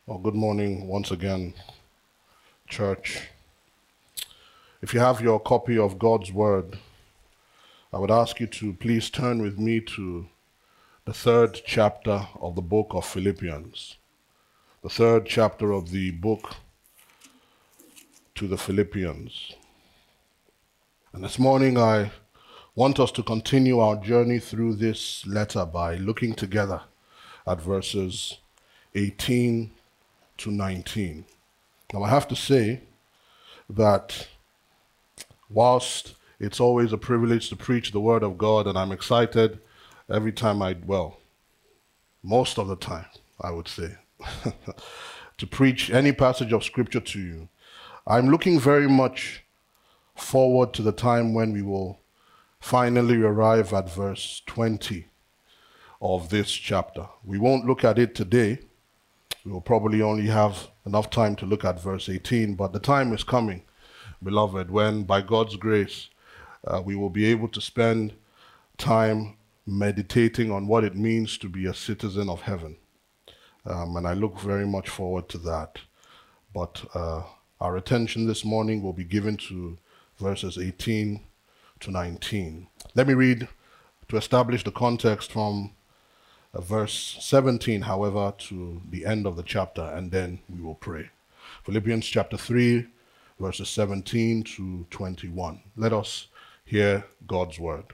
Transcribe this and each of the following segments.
Well, good morning once again, church. If you have your copy of God's Word, I would ask you to please turn with me to the third chapter of the book of Philippians. The third chapter of the book to the Philippians. And this morning I want us to continue our journey through this letter by looking together at verses 18 to 19. Now I have to say that whilst it's always a privilege to preach the Word of God, and I'm excited every time most of the time, I would say, to preach any passage of Scripture to you, I'm looking very much forward to the time when we will finally arrive at verse 20 of this chapter. We won't look at it today. We will probably only have enough time to look at verse 18, but the time is coming, beloved, when by God's grace we will be able to spend time meditating on what it means to be a citizen of heaven. And I look very much forward to that. But our attention this morning will be given to verses 18 to 19. Let me read to establish the context from verse 17, however, to the end of the chapter, and then we will pray. Philippians chapter 3, verses 17 to 21. Let us hear God's word.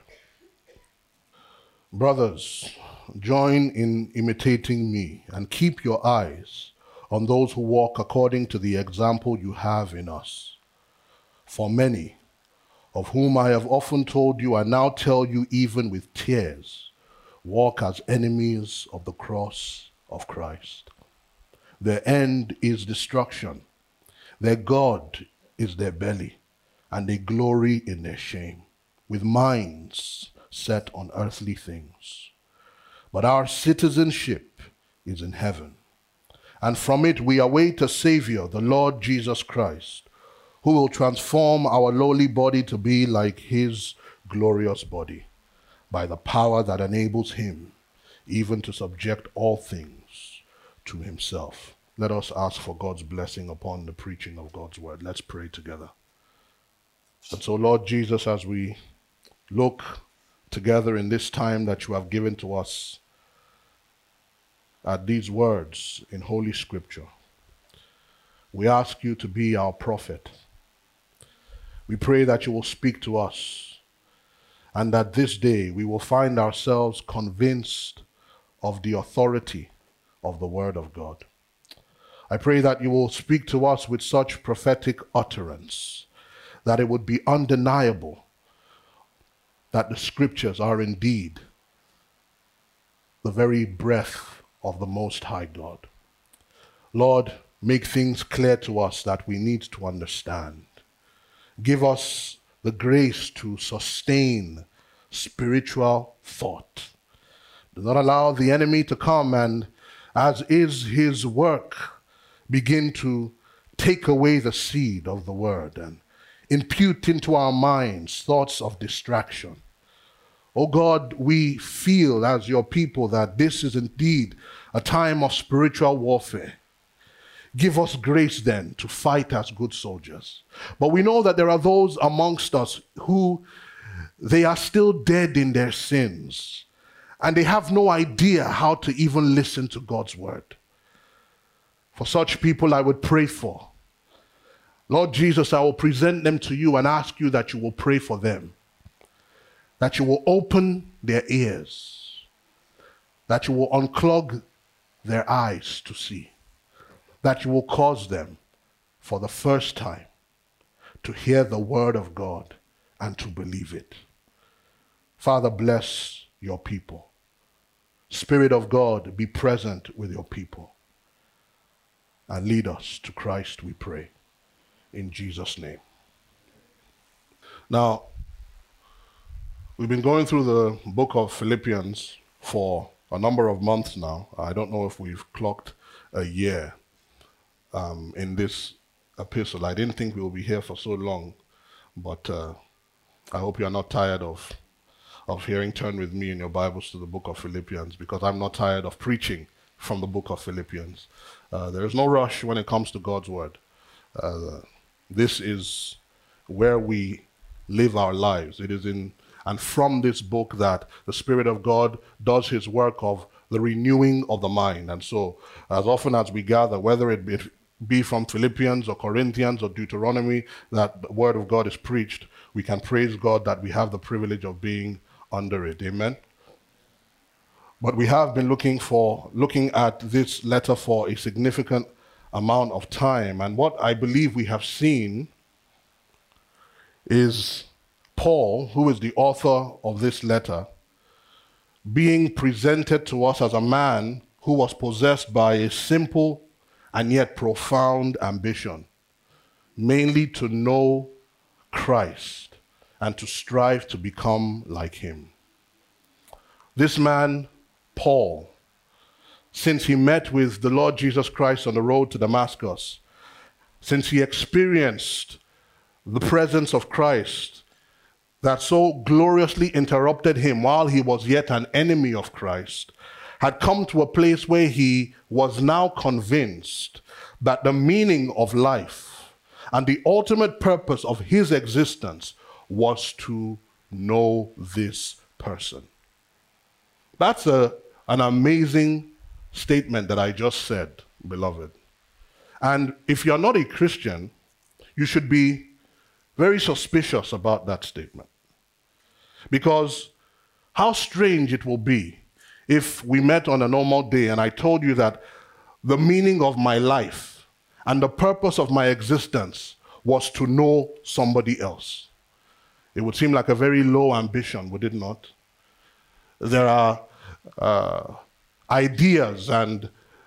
Brothers, join in imitating me and keep your eyes on those who walk according to the example you have in us. For many, of whom I have often told you and now tell you even with tears, walk as enemies of the cross of Christ. Their end is destruction. Their God is their belly, and they glory in their shame, with minds set on earthly things. But our citizenship is in heaven, and from it we await a Savior, the Lord Jesus Christ, who will transform our lowly body to be like his glorious body, by the power that enables him even to subject all things to himself. Let us ask for God's blessing upon the preaching of God's word. Let's pray together. And so, Lord Jesus, as we look together in this time that you have given to us at these words in Holy Scripture, we ask you to be our prophet. We pray that you will speak to us, and that this day we will find ourselves convinced of the authority of the Word of God. I pray that you will speak to us with such prophetic utterance that it would be undeniable that the Scriptures are indeed the very breath of the Most High God. Lord, make things clear to us that we need to understand. Give us the grace to sustain spiritual thought. Do not allow the enemy to come and, as is his work, begin to take away the seed of the word and impute into our minds thoughts of distraction. Oh God, we feel as your people that this is indeed a time of spiritual warfare. Give us grace then to fight as good soldiers. But we know that there are those amongst us who they are still dead in their sins, and they have no idea how to even listen to God's word. For such people I would pray for. Lord Jesus, I will present them to you and ask you that you will pray for them, that you will open their ears, that you will unclog their eyes to see, that you will cause them for the first time to hear the word of God and to believe it. Father, bless your people. Spirit of God, be present with your people and lead us to Christ, we pray, in Jesus' name. Now, we've been going through the book of Philippians for a number of months now. I don't know if we've clocked a year in this epistle. I didn't think we would be here for so long, but I hope you are not tired of hearing Turn with me in your Bibles to the book of Philippians, because I'm not tired of preaching from the book of Philippians. There's no rush when it comes to God's word. This is where we live our lives. It is in and from this book that the Spirit of God does his work of the renewing of the mind. And so, as often as we gather, whether it be from Philippians or Corinthians or Deuteronomy, that the word of God is preached, we can praise God that we have the privilege of being under it. Amen. But we have been looking at this letter for a significant amount of time. And what I believe we have seen is Paul, who is the author of this letter, being presented to us as a man who was possessed by a simple and yet profound ambition, mainly to know Christ and to strive to become like him. This man, Paul, since he met with the Lord Jesus Christ on the road to Damascus, since he experienced the presence of Christ that so gloriously interrupted him while he was yet an enemy of Christ, had come to a place where he was now convinced that the meaning of life and the ultimate purpose of his existence was to know this person. That's an amazing statement that I just said, beloved. And if you're not a Christian, you should be very suspicious about that statement. Because how strange it will be if we met on a normal day and I told you that the meaning of my life and the purpose of my existence was to know somebody else. It would seem like a very low ambition, would it not? There are ideas and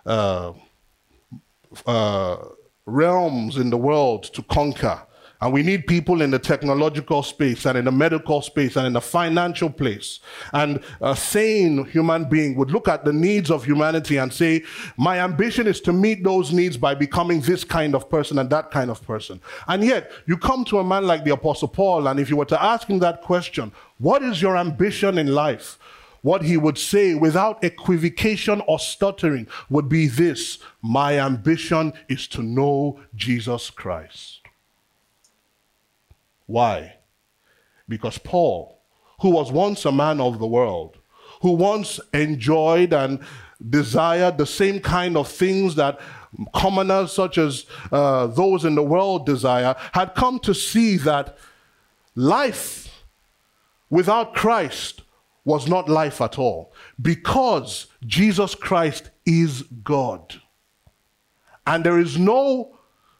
realms in the world to conquer. And we need people in the technological space and in the medical space and in the financial place. And a sane human being would look at the needs of humanity and say, my ambition is to meet those needs by becoming this kind of person and that kind of person. And yet, you come to a man like the Apostle Paul, and if you were to ask him that question, what is your ambition in life? What he would say without equivocation or stuttering would be this: my ambition is to know Jesus Christ. Why? Because Paul, who was once a man of the world, who once enjoyed and desired the same kind of things that commoners such as those in the world desire, had come to see that life without Christ was not life at all, because Jesus Christ is God. And there is no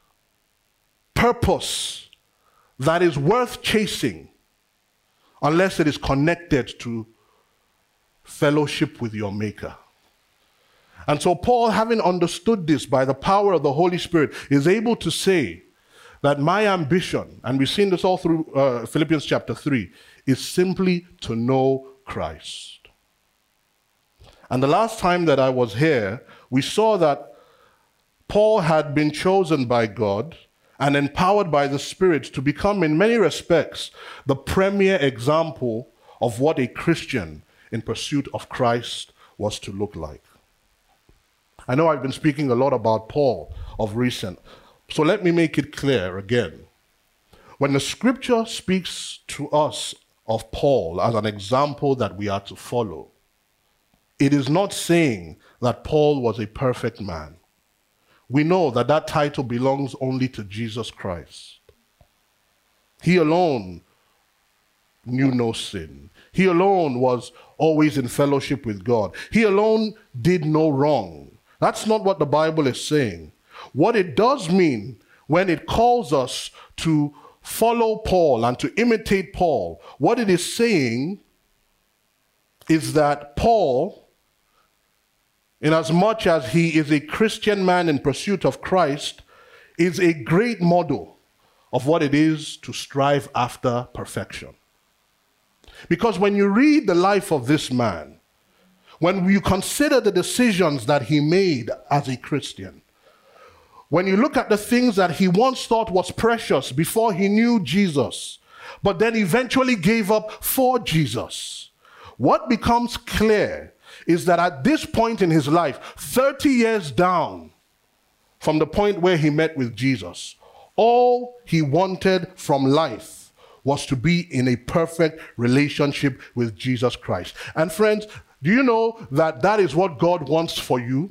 purpose that is worth chasing unless it is connected to fellowship with your Maker. And so Paul, having understood this by the power of the Holy Spirit, is able to say that my ambition, and we've seen this all through Philippians chapter 3, is simply to know Christ. And the last time that I was here, we saw that Paul had been chosen by God and empowered by the Spirit to become, in many respects, the premier example of what a Christian in pursuit of Christ was to look like. I know I've been speaking a lot about Paul of recent, so let me make it clear again. When the scripture speaks to us of Paul as an example that we are to follow, it is not saying that Paul was a perfect man. We know that that title belongs only to Jesus Christ. He alone knew no sin. He alone was always in fellowship with God. He alone did no wrong. That's not what the Bible is saying. What it does mean when it calls us to follow Paul and to imitate Paul, what it is saying is that Paul, inasmuch as he is a Christian man in pursuit of Christ, is a great model of what it is to strive after perfection. Because when you read the life of this man, when you consider the decisions that he made as a Christian, when you look at the things that he once thought was precious before he knew Jesus, but then eventually gave up for Jesus, what becomes clear is that at this point in his life, 30 years down, from the point where he met with Jesus. All he wanted from life was to be in a perfect relationship with Jesus Christ. And friends, do you know that that is what God wants for you?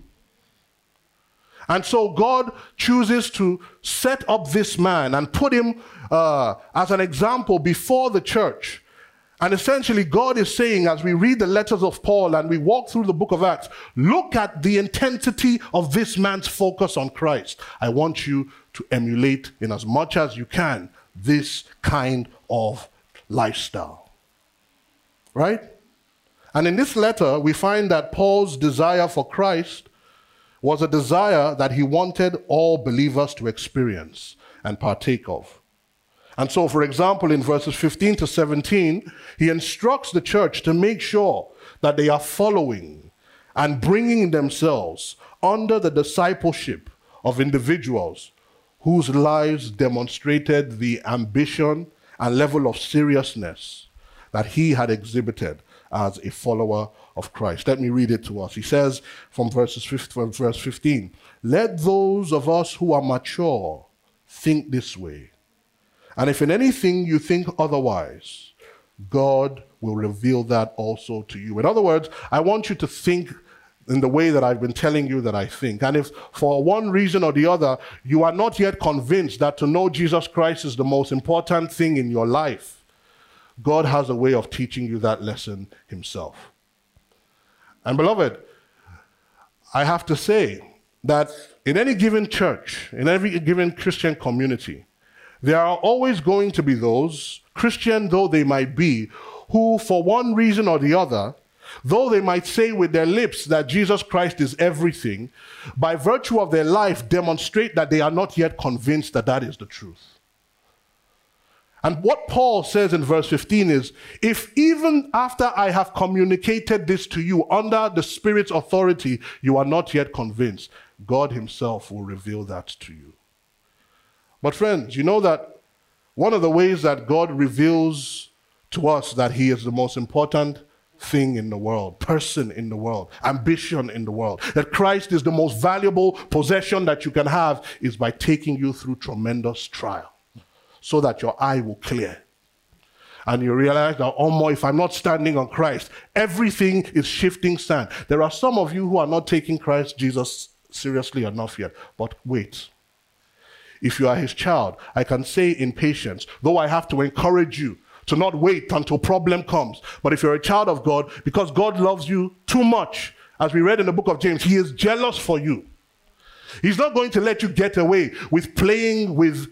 And so God chooses to set up this man and put him as an example before the church. And essentially, God is saying, as we read the letters of Paul and we walk through the book of Acts, look at the intensity of this man's focus on Christ. I want you to emulate, in as much as you can, this kind of lifestyle. Right? And in this letter, we find that Paul's desire for Christ was a desire that he wanted all believers to experience and partake of. And so, for example, in verses 15 to 17, he instructs the church to make sure that they are following and bringing themselves under the discipleship of individuals whose lives demonstrated the ambition and level of seriousness that he had exhibited as a follower of Christ. Let me read it to us. He says from verse 15, "Let those of us who are mature think this way. And if in anything you think otherwise, God will reveal that also to you." In other words, I want you to think in the way that I've been telling you that I think. And if for one reason or the other, you are not yet convinced that to know Jesus Christ is the most important thing in your life, God has a way of teaching you that lesson himself. And beloved, I have to say that in any given church, in every given Christian community, there are always going to be those, Christian though they might be, who for one reason or the other, though they might say with their lips that Jesus Christ is everything, by virtue of their life demonstrate that they are not yet convinced that that is the truth. And what Paul says in verse 15 is, if even after I have communicated this to you under the Spirit's authority, you are not yet convinced, God himself will reveal that to you. But friends, you know that one of the ways that God reveals to us that he is the most important thing in the world, person in the world, ambition in the world, that Christ is the most valuable possession that you can have, is by taking you through tremendous trial, so that your eye will clear. And you realize that, oh more, if I'm not standing on Christ, everything is shifting sand. There are some of you who are not taking Christ Jesus seriously enough yet. But wait. If you are his child, I can say in patience, though I have to encourage you to not wait until problem comes. But if you're a child of God, because God loves you too much, as we read in the book of James, he is jealous for you. He's not going to let you get away with playing with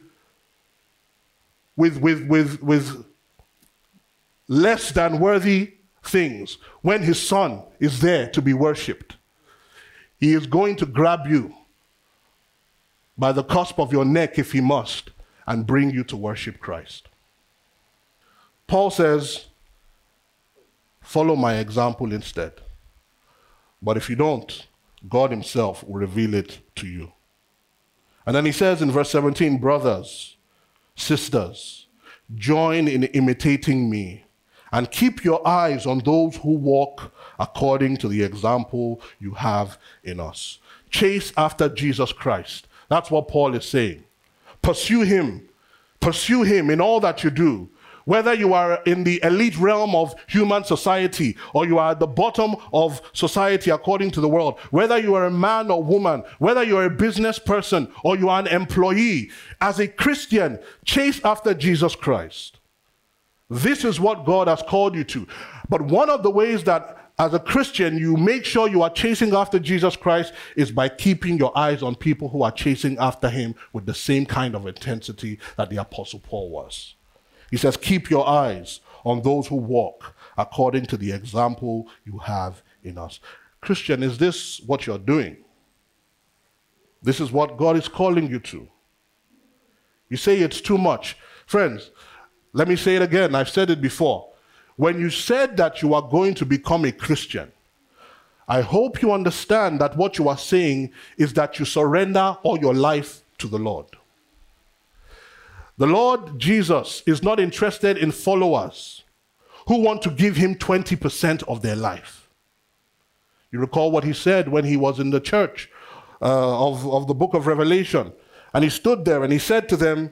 less than worthy things when his son is there to be worshipped. He is going to grab you by the cusp of your neck if he must and bring you to worship Christ. Paul says, follow my example instead. But if you don't, God himself will reveal it to you. And then he says in verse 17, brothers, sisters, join in imitating me and keep your eyes on those who walk according to the example you have in us. Chase after Jesus Christ. That's what Paul is saying. Pursue him. Pursue him in all that you do. Whether you are in the elite realm of human society or you are at the bottom of society according to the world, whether you are a man or woman, whether you are a business person or you are an employee, as a Christian, chase after Jesus Christ. This is what God has called you to. But one of the ways that as a Christian you make sure you are chasing after Jesus Christ is by keeping your eyes on people who are chasing after him with the same kind of intensity that the Apostle Paul was. He says, keep your eyes on those who walk according to the example you have in us. Christian, is this what you're doing? This is what God is calling you to. You say it's too much. Friends, let me say it again. I've said it before. When you said that you are going to become a Christian, I hope you understand that what you are saying is that you surrender all your life to the Lord. The Lord Jesus is not interested in followers who want to give him 20% of their life. You recall what he said when he was in the church of the book of Revelation. And he stood there and he said to them,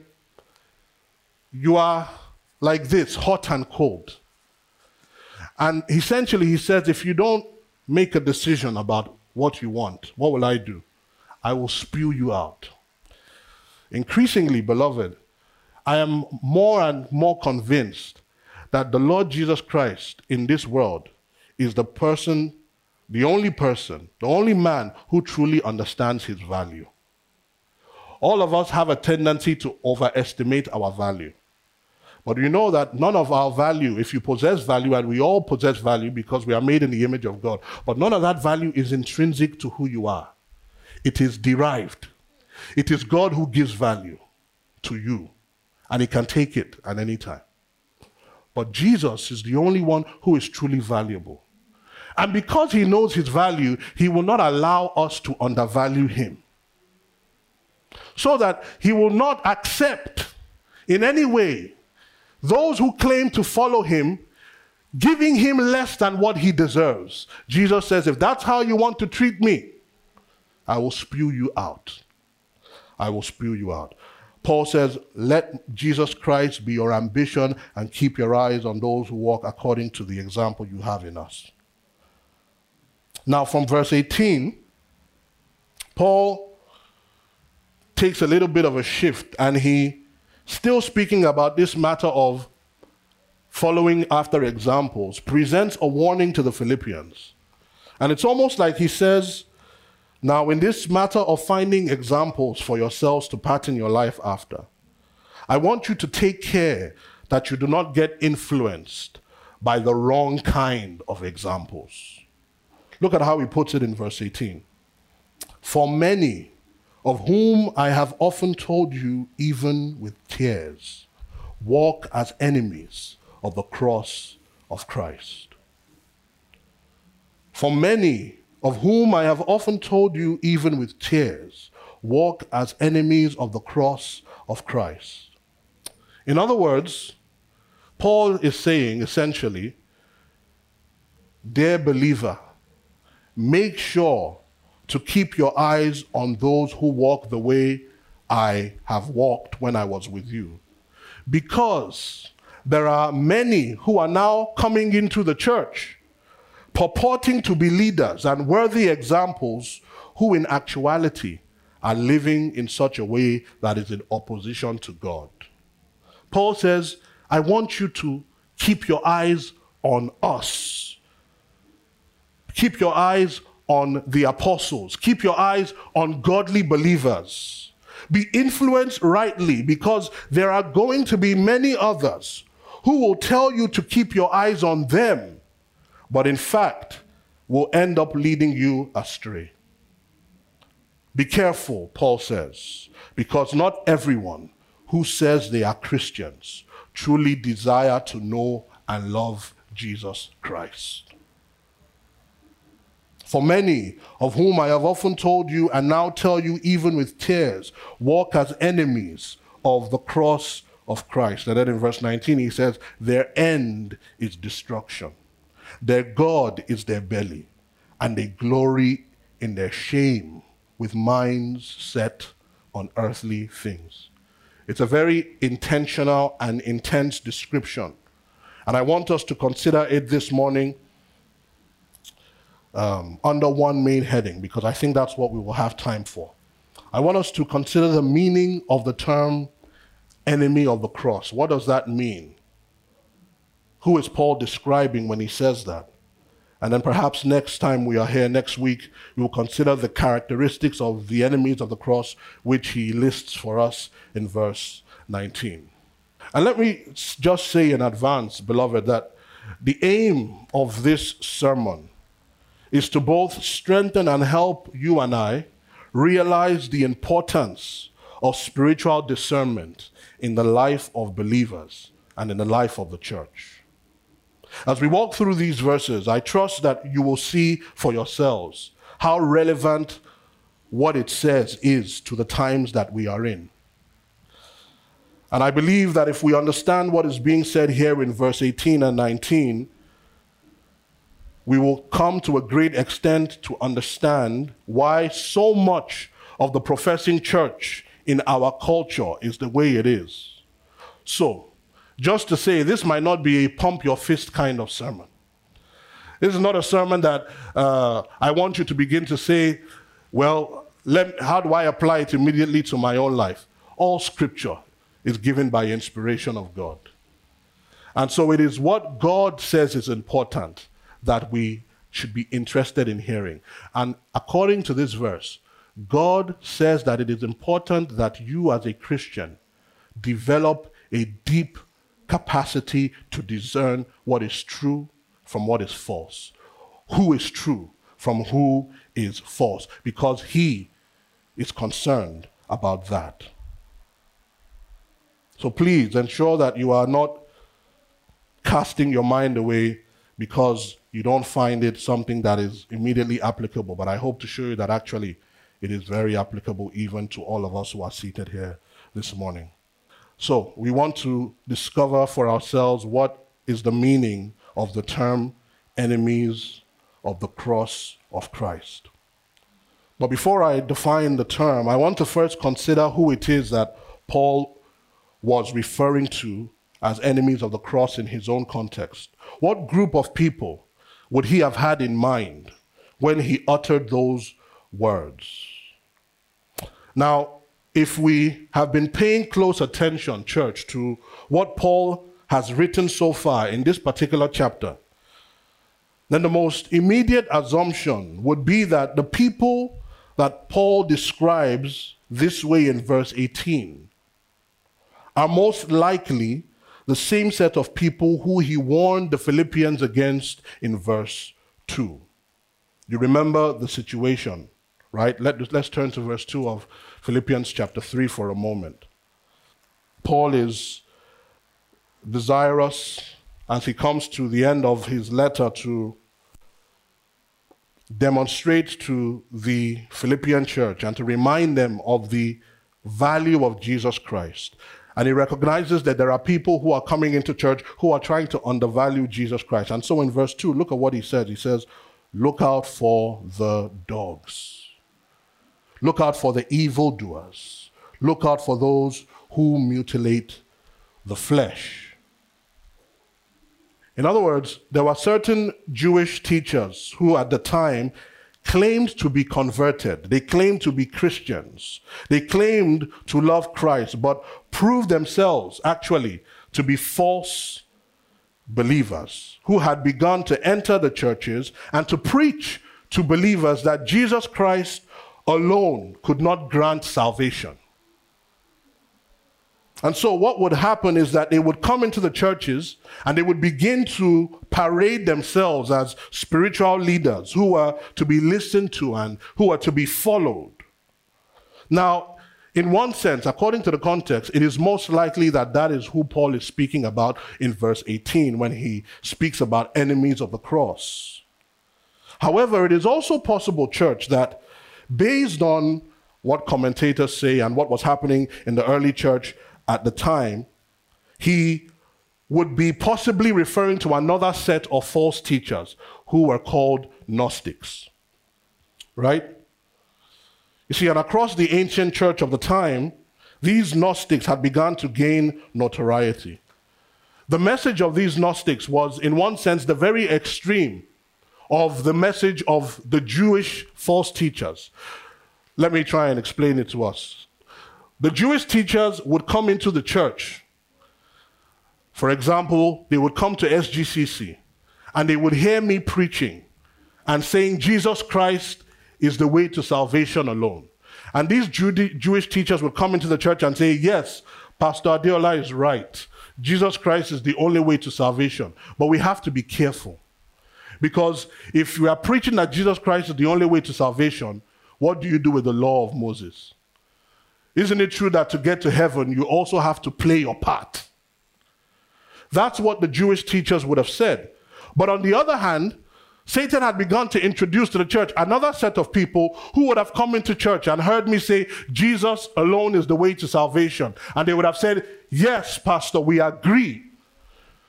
you are like this, hot and cold. And essentially he says, if you don't make a decision about what you want, what will I do? I will spew you out. Increasingly, beloved, I am more and more convinced that the Lord Jesus Christ in this world is the person, the only man who truly understands his value. All of us have a tendency to overestimate our value. But you know that none of our value, if you possess value, and we all possess value because we are made in the image of God, but none of that value is intrinsic to who you are. It is derived. It is God who gives value to you, and he can take it at any time. But Jesus is the only one who is truly valuable. And because he knows his value, he will not allow us to undervalue him. So that he will not accept in any way those who claim to follow him, giving him less than what he deserves. Jesus says, if that's how you want to treat me, I will spew you out. I will spew you out. Paul says, let Jesus Christ be your ambition and keep your eyes on those who walk according to the example you have in us. Now from verse 18, Paul takes a little bit of a shift, and he, still speaking about this matter of following after examples, presents a warning to the Philippians. And it's almost like he says, now in this matter of finding examples for yourselves to pattern your life after, I want you to take care that you do not get influenced by the wrong kind of examples. Look at how he puts it in verse 18. For many, of whom I have often told you, even with tears, walk as enemies of the cross of Christ. For many, of whom I have often told you, even with tears, walk as enemies of the cross of Christ. In other words, Paul is saying, essentially, dear believer, make sure to keep your eyes on those who walk the way I have walked when I was with you. Because there are many who are now coming into the church, purporting to be leaders and worthy examples, who in actuality are living in such a way that is in opposition to God. Paul says, I want you to keep your eyes on us. Keep your eyes on the apostles. Keep your eyes on godly believers. Be influenced rightly, because there are going to be many others who will tell you to keep your eyes on them, but in fact will end up leading you astray. Be careful, Paul says, because not everyone who says they are Christians truly desire to know and love Jesus Christ. For many, of whom I have often told you and now tell you even with tears, walk as enemies of the cross of Christ. And then in verse 19 he says, their end is destruction. Their God is their belly, and they glory in their shame with minds set on earthly things. It's a very intentional and intense description. And I want us to consider it this morning under one main heading, because I think that's what we will have time for. I want us to consider the meaning of the term enemy of the cross. What does that mean? Who is Paul describing when he says that? And then perhaps next time we are here, next week, we will consider the characteristics of the enemies of the cross, which he lists for us in verse 19. And let me just say in advance, beloved, that the aim of this sermon is to both strengthen and help you and I realize the importance of spiritual discernment in the life of believers and in the life of the church. As we walk through these verses, I trust that you will see for yourselves how relevant what it says is to the times that we are in. And I believe that if we understand what is being said here in verse 18 and 19, we will come to a great extent to understand why so much of the professing church in our culture is the way it is. So, just to say, this might not be a pump your fist kind of sermon. This is not a sermon that I want you to begin to say, well, how do I apply it immediately to my own life? All scripture is given by inspiration of God. And so it is what God says is important that we should be interested in hearing. And according to this verse, God says that it is important that you as a Christian develop a deep capacity to discern what is true from what is false, who is true from who is false, because he is concerned about that. So please ensure that you are not casting your mind away because you don't find it something that is immediately applicable. But I hope to show you that actually it is very applicable even to all of us who are seated here this morning. So we want to discover for ourselves what is the meaning of the term enemies of the cross of Christ. But before I define the term, I want to first consider who it is that Paul was referring to as enemies of the cross in his own context. What group of people would he have had in mind when he uttered those words? Now, if we have been paying close attention, church, to what Paul has written so far in this particular chapter, then the most immediate assumption would be that the people that Paul describes this way in verse 18 are most likely the same set of people who he warned the Philippians against in verse 2. You remember the situation, right? Let's turn to verse 2 of Philippians chapter 3 for a moment. Paul is desirous, as he comes to the end of his letter, to demonstrate to the Philippian church and to remind them of the value of Jesus Christ. And he recognizes that there are people who are coming into church who are trying to undervalue Jesus Christ. And so in verse 2, look at what he says. He says, look out for the dogs. Look out for the evildoers. Look out for those who mutilate the flesh. In other words, there were certain Jewish teachers who at the time claimed to be converted. They claimed to be Christians. They claimed to love Christ, but proved themselves actually to be false believers who had begun to enter the churches and to preach to believers that Jesus Christ alone could not grant salvation. And so what would happen is that they would come into the churches and they would begin to parade themselves as spiritual leaders who are to be listened to and who are to be followed. Now, in one sense, according to the context, it is most likely that that is who Paul is speaking about in verse 18 when he speaks about enemies of the cross. However, it is also possible, church, that based on what commentators say and what was happening in the early church at the time, he would be possibly referring to another set of false teachers who were called Gnostics, right? You see, and across the ancient church of the time, these Gnostics had begun to gain notoriety. The message of these Gnostics was, in one sense, the very extreme of the message of the Jewish false teachers. Let me try and explain it to us. The Jewish teachers would come into the church. For example, they would come to SGCC and they would hear me preaching and saying Jesus Christ is the way to salvation alone. And these Jewish teachers would come into the church and say, yes, Pastor Adeola is right. Jesus Christ is the only way to salvation. But we have to be careful. Because if we are preaching that Jesus Christ is the only way to salvation, what do you do with the law of Moses? Isn't it true that to get to heaven, you also have to play your part? That's what the Jewish teachers would have said. But on the other hand, Satan had begun to introduce to the church another set of people who would have come into church and heard me say, Jesus alone is the way to salvation. And they would have said, yes, Pastor, we agree.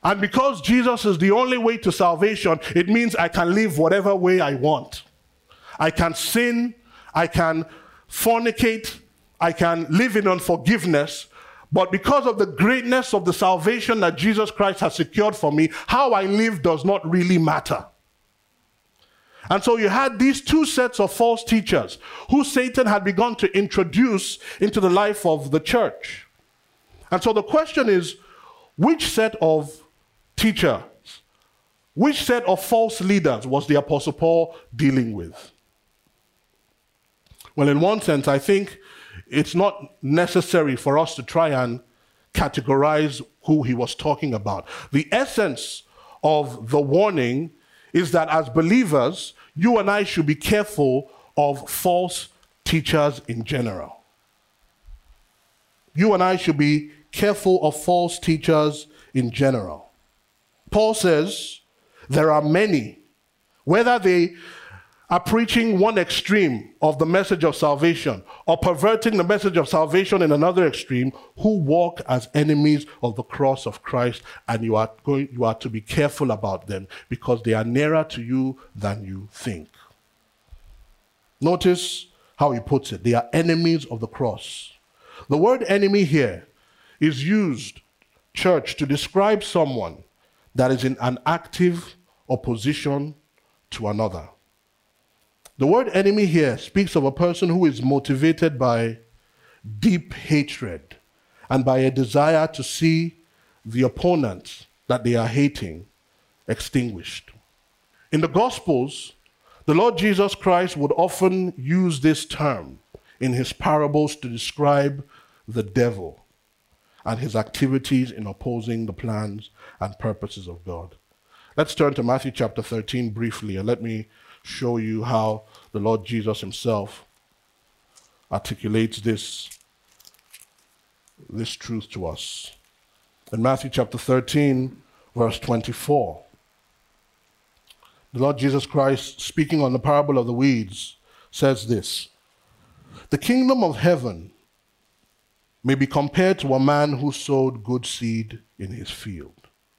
And because Jesus is the only way to salvation, it means I can live whatever way I want. I can sin, I can fornicate, I can live in unforgiveness, but because of the greatness of the salvation that Jesus Christ has secured for me, how I live does not really matter. And so you had these two sets of false teachers who Satan had begun to introduce into the life of the church. And so the question is, which set of teachers, which set of false leaders was the Apostle Paul dealing with? Well, in one sense, I think it's not necessary for us to try and categorize who he was talking about. The essence of the warning is that as believers, you and I should be careful of false teachers in general. You and I should be careful of false teachers in general. Paul says there are many, whether they are preaching one extreme of the message of salvation or perverting the message of salvation in another extreme, who walk as enemies of the cross of Christ, and you are to be careful about them because they are nearer to you than you think. Notice how he puts it. They are enemies of the cross. The word enemy here is used, church, to describe someone that is in an active opposition to another. The word enemy here speaks of a person who is motivated by deep hatred and by a desire to see the opponent that they are hating extinguished. In the Gospels, the Lord Jesus Christ would often use this term in his parables to describe the devil and his activities in opposing the plans and purposes of God. Let's turn to Matthew chapter 13 briefly, and let me show you how the Lord Jesus himself articulates this truth to us. In Matthew chapter 13, verse 24, the Lord Jesus Christ, speaking on the parable of the weeds, says this: "The kingdom of heaven may be compared to a man who sowed good seed in his field.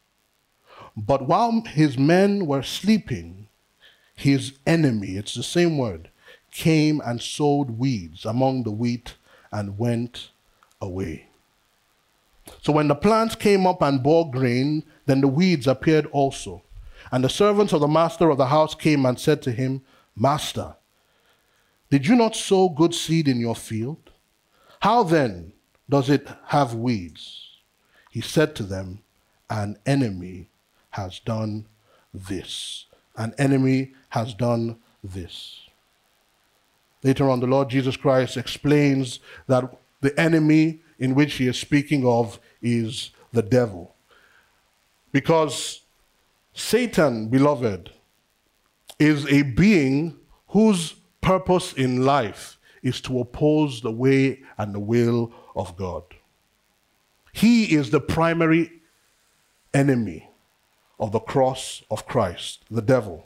But while his men were sleeping, his enemy," it's the same word, "came and sowed weeds among the wheat and went away. So when the plants came up and bore grain, then the weeds appeared also. And the servants of the master of the house came and said to him, 'Master, did you not sow good seed in your field? How then does it have weeds?' He said to them, 'An enemy has done this.'" An enemy has done this. Later on, the Lord Jesus Christ explains that the enemy in which he is speaking of is the devil. Because Satan, beloved, is a being whose purpose in life is to oppose the way and the will of God. He is the primary enemy of the cross of Christ, the devil.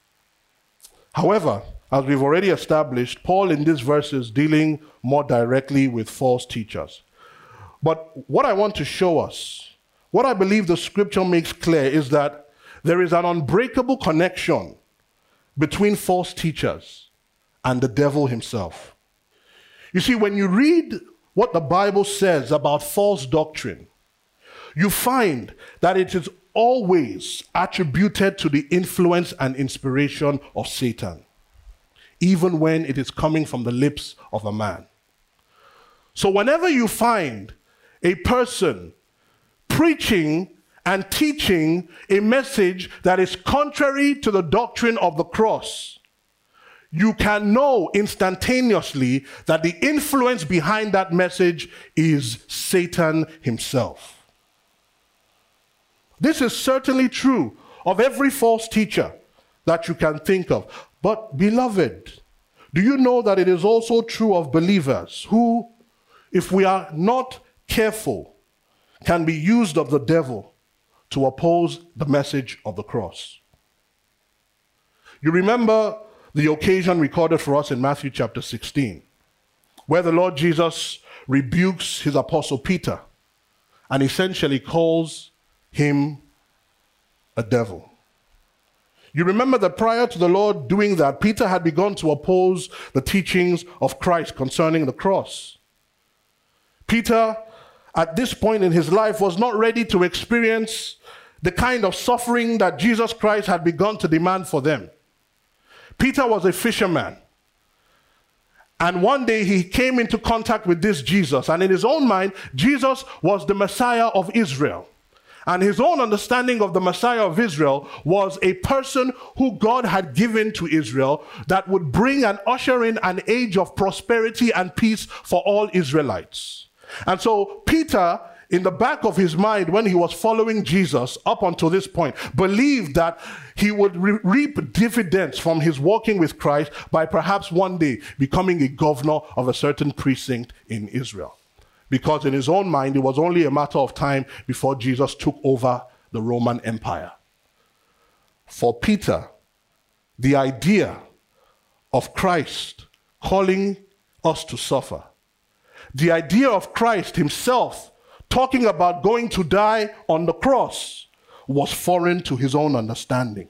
However, as we've already established, Paul in these verses dealing more directly with false teachers. But what I want to show us, what I believe the scripture makes clear, is that there is an unbreakable connection between false teachers and the devil himself. You see, when you read what the Bible says about false doctrine, you find that it is always attributed to the influence and inspiration of Satan, even when it is coming from the lips of a man. So whenever you find a person preaching and teaching a message that is contrary to the doctrine of the cross, you can know instantaneously that the influence behind that message is Satan himself. This is certainly true of every false teacher that you can think of. But beloved, do you know that it is also true of believers who, if we are not careful, can be used of the devil to oppose the message of the cross? You remember the occasion recorded for us in Matthew chapter 16, where the Lord Jesus rebukes his apostle Peter and essentially calls him a devil. You remember that prior to the Lord doing that, Peter had begun to oppose the teachings of Christ concerning the cross. Peter, at this point in his life, was not ready to experience the kind of suffering that Jesus Christ had begun to demand for them. Peter was a fisherman. And one day he came into contact with this Jesus. And in his own mind, Jesus was the Messiah of Israel. And his own understanding of the Messiah of Israel was a person who God had given to Israel that would bring and usher in an age of prosperity and peace for all Israelites. And so Peter, in the back of his mind, when he was following Jesus up until this point, believed that he would reap dividends from his walking with Christ by perhaps one day becoming a governor of a certain precinct in Israel. Because in his own mind, it was only a matter of time before Jesus took over the Roman Empire. For Peter, the idea of Christ calling us to suffer, the idea of Christ himself talking about going to die on the cross, was foreign to his own understanding.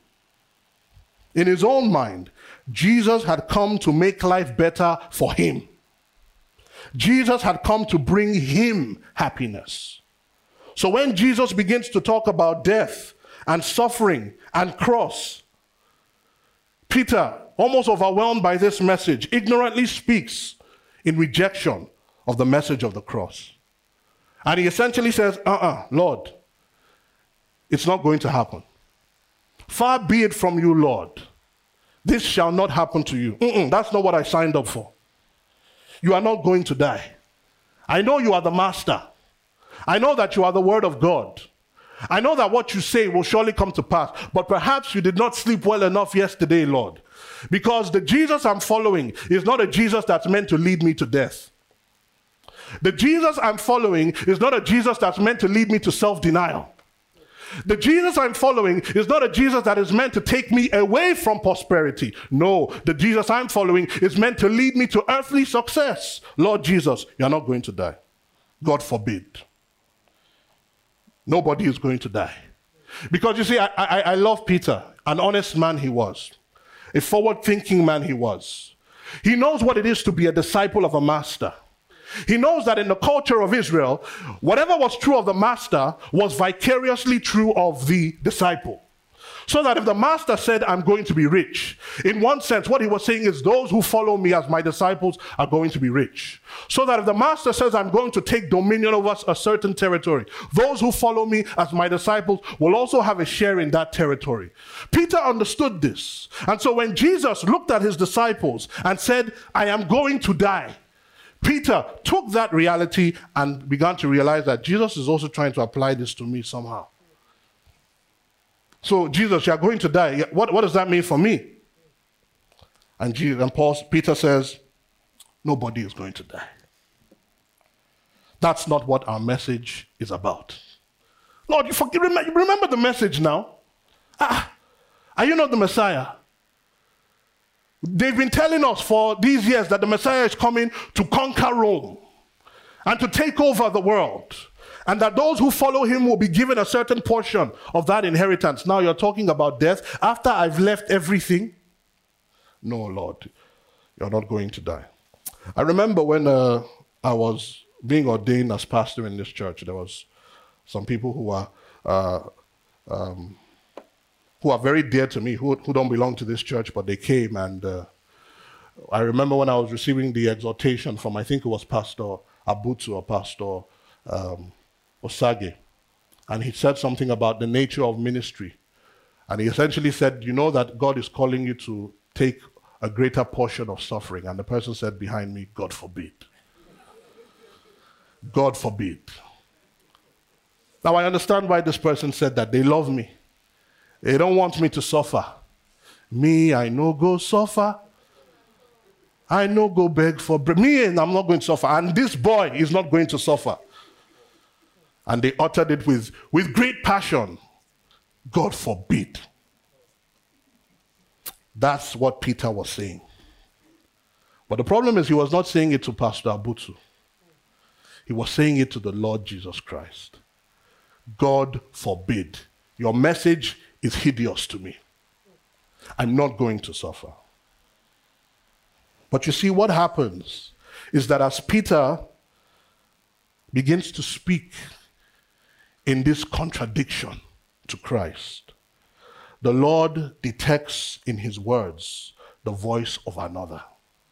In his own mind, Jesus had come to make life better for him. Jesus had come to bring him happiness. So when Jesus begins to talk about death and suffering and cross, Peter, almost overwhelmed by this message, ignorantly speaks in rejection of the message of the cross. And he essentially says, Lord, it's not going to happen. Far be it from you, Lord. This shall not happen to you. That's not what I signed up for. You are not going to die. I know you are the master. I know that you are the word of God. I know that what you say will surely come to pass. But perhaps you did not sleep well enough yesterday, Lord. Because the Jesus I'm following is not a Jesus that's meant to lead me to death. The Jesus I'm following is not a Jesus that's meant to lead me to self-denial. The Jesus I'm following is not a Jesus that is meant to take me away from prosperity. No, the Jesus I'm following is meant to lead me to earthly success. Lord Jesus, you're not going to die. God forbid. Nobody is going to die. Because you see, I love Peter, an honest man he was, a forward-thinking man he was. He knows what it is to be a disciple of a master. He knows that in the culture of Israel, whatever was true of the master was vicariously true of the disciple. So that if the master said, I'm going to be rich, in one sense, what he was saying is those who follow me as my disciples are going to be rich. So that if the master says, I'm going to take dominion over a certain territory, those who follow me as my disciples will also have a share in that territory. Peter understood this. And so when Jesus looked at his disciples and said, I am going to die, Peter took that reality and began to realize that Jesus is also trying to apply this to me somehow. So, Jesus, you are going to die. What does that mean for me? And Peter says, nobody is going to die. That's not what our message is about. Lord, you remember the message now? Are you not the Messiah? They've been telling us for these years that the Messiah is coming to conquer Rome and to take over the world, and that those who follow him will be given a certain portion of that inheritance. Now you're talking about death after I've left everything? No, Lord, you're not going to die. I remember when I was being ordained as pastor in this church, there was some people who are very dear to me, who don't belong to this church, but they came. And I remember when I was receiving the exhortation from, I think it was Pastor Abutu or Pastor Osage. And he said something about the nature of ministry. And he essentially said, you know that God is calling you to take a greater portion of suffering. And the person said behind me, God forbid. God forbid. Now I understand why this person said that. They love me. They don't want me to suffer. Me, I no go suffer. I no go beg for bread. Me, and I'm not going to suffer. And this boy is not going to suffer. And they uttered it with great passion. God forbid. That's what Peter was saying. But the problem is he was not saying it to Pastor Abutu. He was saying it to the Lord Jesus Christ. God forbid. Your message is hideous to me. I'm not going to suffer. But you see, what happens is that as Peter begins to speak in this contradiction to Christ, the Lord detects in his words the voice of another.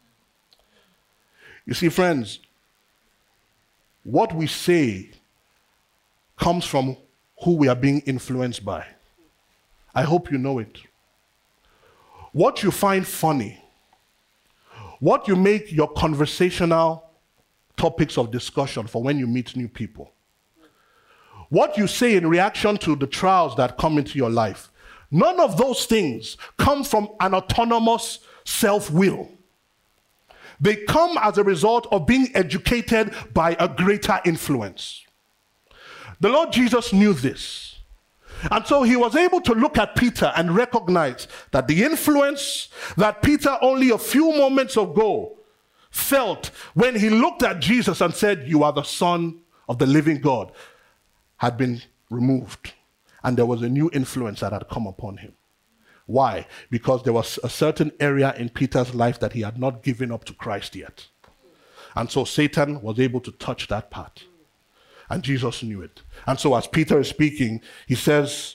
You see, friends, what we say comes from who we are being influenced by. I hope you know it. What you find funny, what you make your conversational topics of discussion for when you meet new people, what you say in reaction to the trials that come into your life, none of those things come from an autonomous self-will. They come as a result of being educated by a greater influence. The Lord Jesus knew this. And so he was able to look at Peter and recognize that the influence that Peter only a few moments ago felt when he looked at Jesus and said, "You are the Son of the living God," had been removed. And there was a new influence that had come upon him. Why? Because there was a certain area in Peter's life that he had not given up to Christ yet. And so Satan was able to touch that part. And Jesus knew it. And so as Peter is speaking, he says,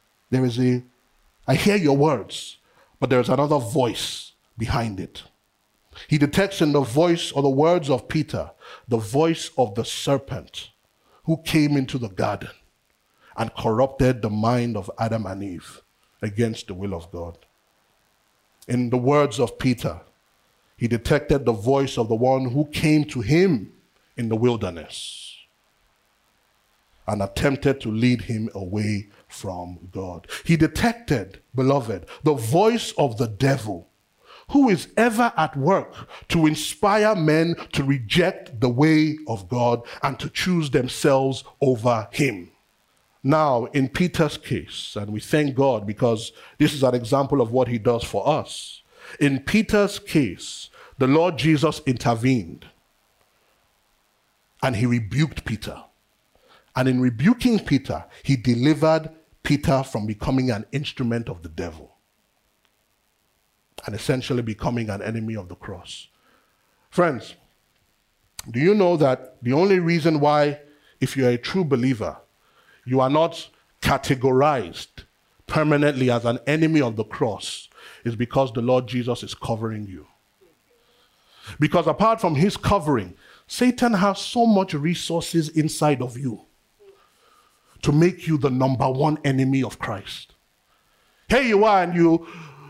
I hear your words, but there's another voice behind it. He detects in the voice or the words of Peter, the voice of the serpent who came into the garden and corrupted the mind of Adam and Eve against the will of God. In the words of Peter, he detected the voice of the one who came to him in the wilderness and attempted to lead him away from God. He detected, beloved, the voice of the devil, who is ever at work to inspire men to reject the way of God and to choose themselves over him. Now, in Peter's case, and we thank God because this is an example of what he does for us. In Peter's case, the Lord Jesus intervened and he rebuked Peter. And in rebuking Peter, he delivered Peter from becoming an instrument of the devil and essentially becoming an enemy of the cross. Friends, do you know that the only reason why, if you're a true believer, you are not categorized permanently as an enemy of the cross is because the Lord Jesus is covering you? Because apart from his covering, Satan has so much resources inside of you to make you the number one enemy of Christ. Here you are, and you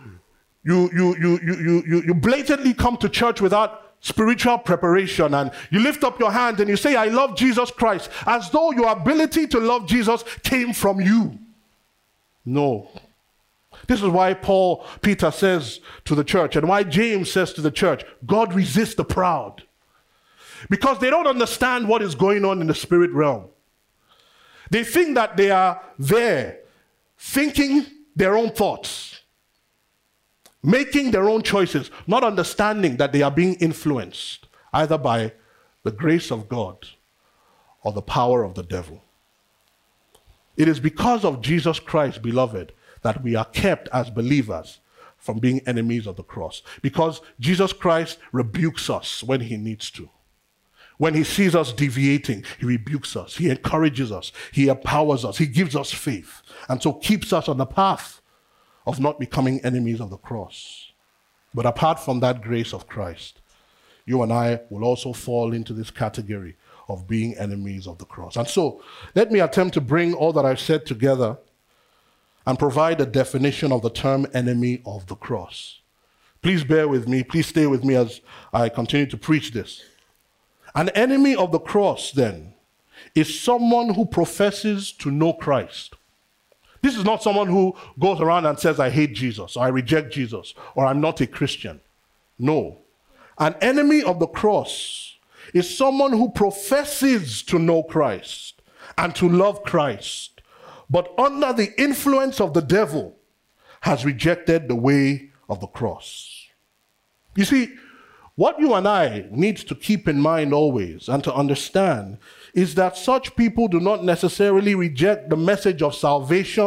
blatantly come to church without spiritual preparation, and you lift up your hand and you say, "I love Jesus Christ," as though your ability to love Jesus came from you. No. This is why Peter says to the church, and why James says to the church, God resists the proud. Because they don't understand what is going on in the spirit realm. They think that they are there, thinking their own thoughts, making their own choices, not understanding that they are being influenced either by the grace of God or the power of the devil. It is because of Jesus Christ, beloved, that we are kept as believers from being enemies of the cross. Because Jesus Christ rebukes us when he needs to. When he sees us deviating, he rebukes us, he encourages us, he empowers us, he gives us faith, and so keeps us on the path of not becoming enemies of the cross. But apart from that grace of Christ, you and I will also fall into this category of being enemies of the cross. And so, let me attempt to bring all that I've said together and provide a definition of the term enemy of the cross. Please bear with me, please stay with me as I continue to preach this. An enemy of the cross, then, is someone who professes to know Christ. This is not someone who goes around and says, "I hate Jesus," or "I reject Jesus," or "I'm not a Christian." No. An enemy of the cross is someone who professes to know Christ and to love Christ, but under the influence of the devil has rejected the way of the cross. You see, what you and I need to keep in mind always and to understand is that such people do not necessarily reject the message of salvation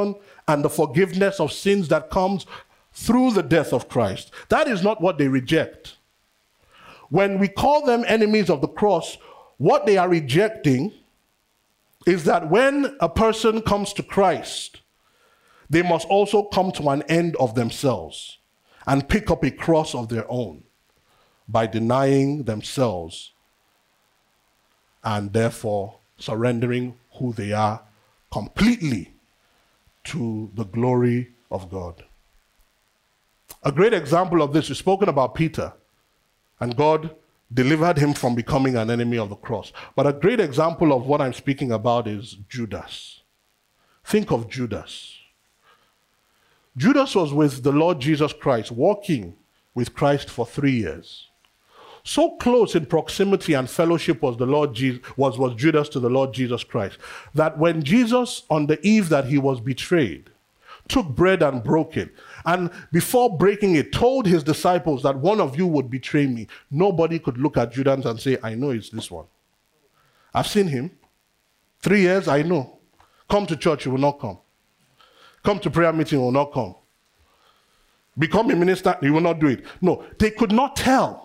and the forgiveness of sins that comes through the death of Christ. That is not what they reject. When we call them enemies of the cross, what they are rejecting is that when a person comes to Christ, they must also come to an end of themselves and pick up a cross of their own by denying themselves and therefore surrendering who they are completely to the glory of God. A great example of this is spoken about Peter, and God delivered him from becoming an enemy of the cross. But a great example of what I'm speaking about is Judas. Think of Judas. Judas was with the Lord Jesus Christ, walking with Christ for 3 years. So close in proximity and fellowship was was Judas to the Lord Jesus Christ, that when Jesus, on the eve that he was betrayed, took bread and broke it, and before breaking it, told his disciples that one of you would betray me, nobody could look at Judas and say, I know it's this one. I've seen him. 3 years, I know. Come to church, he will not come. Come to prayer meeting, he will not come. Become a minister, he will not do it. No, they could not tell.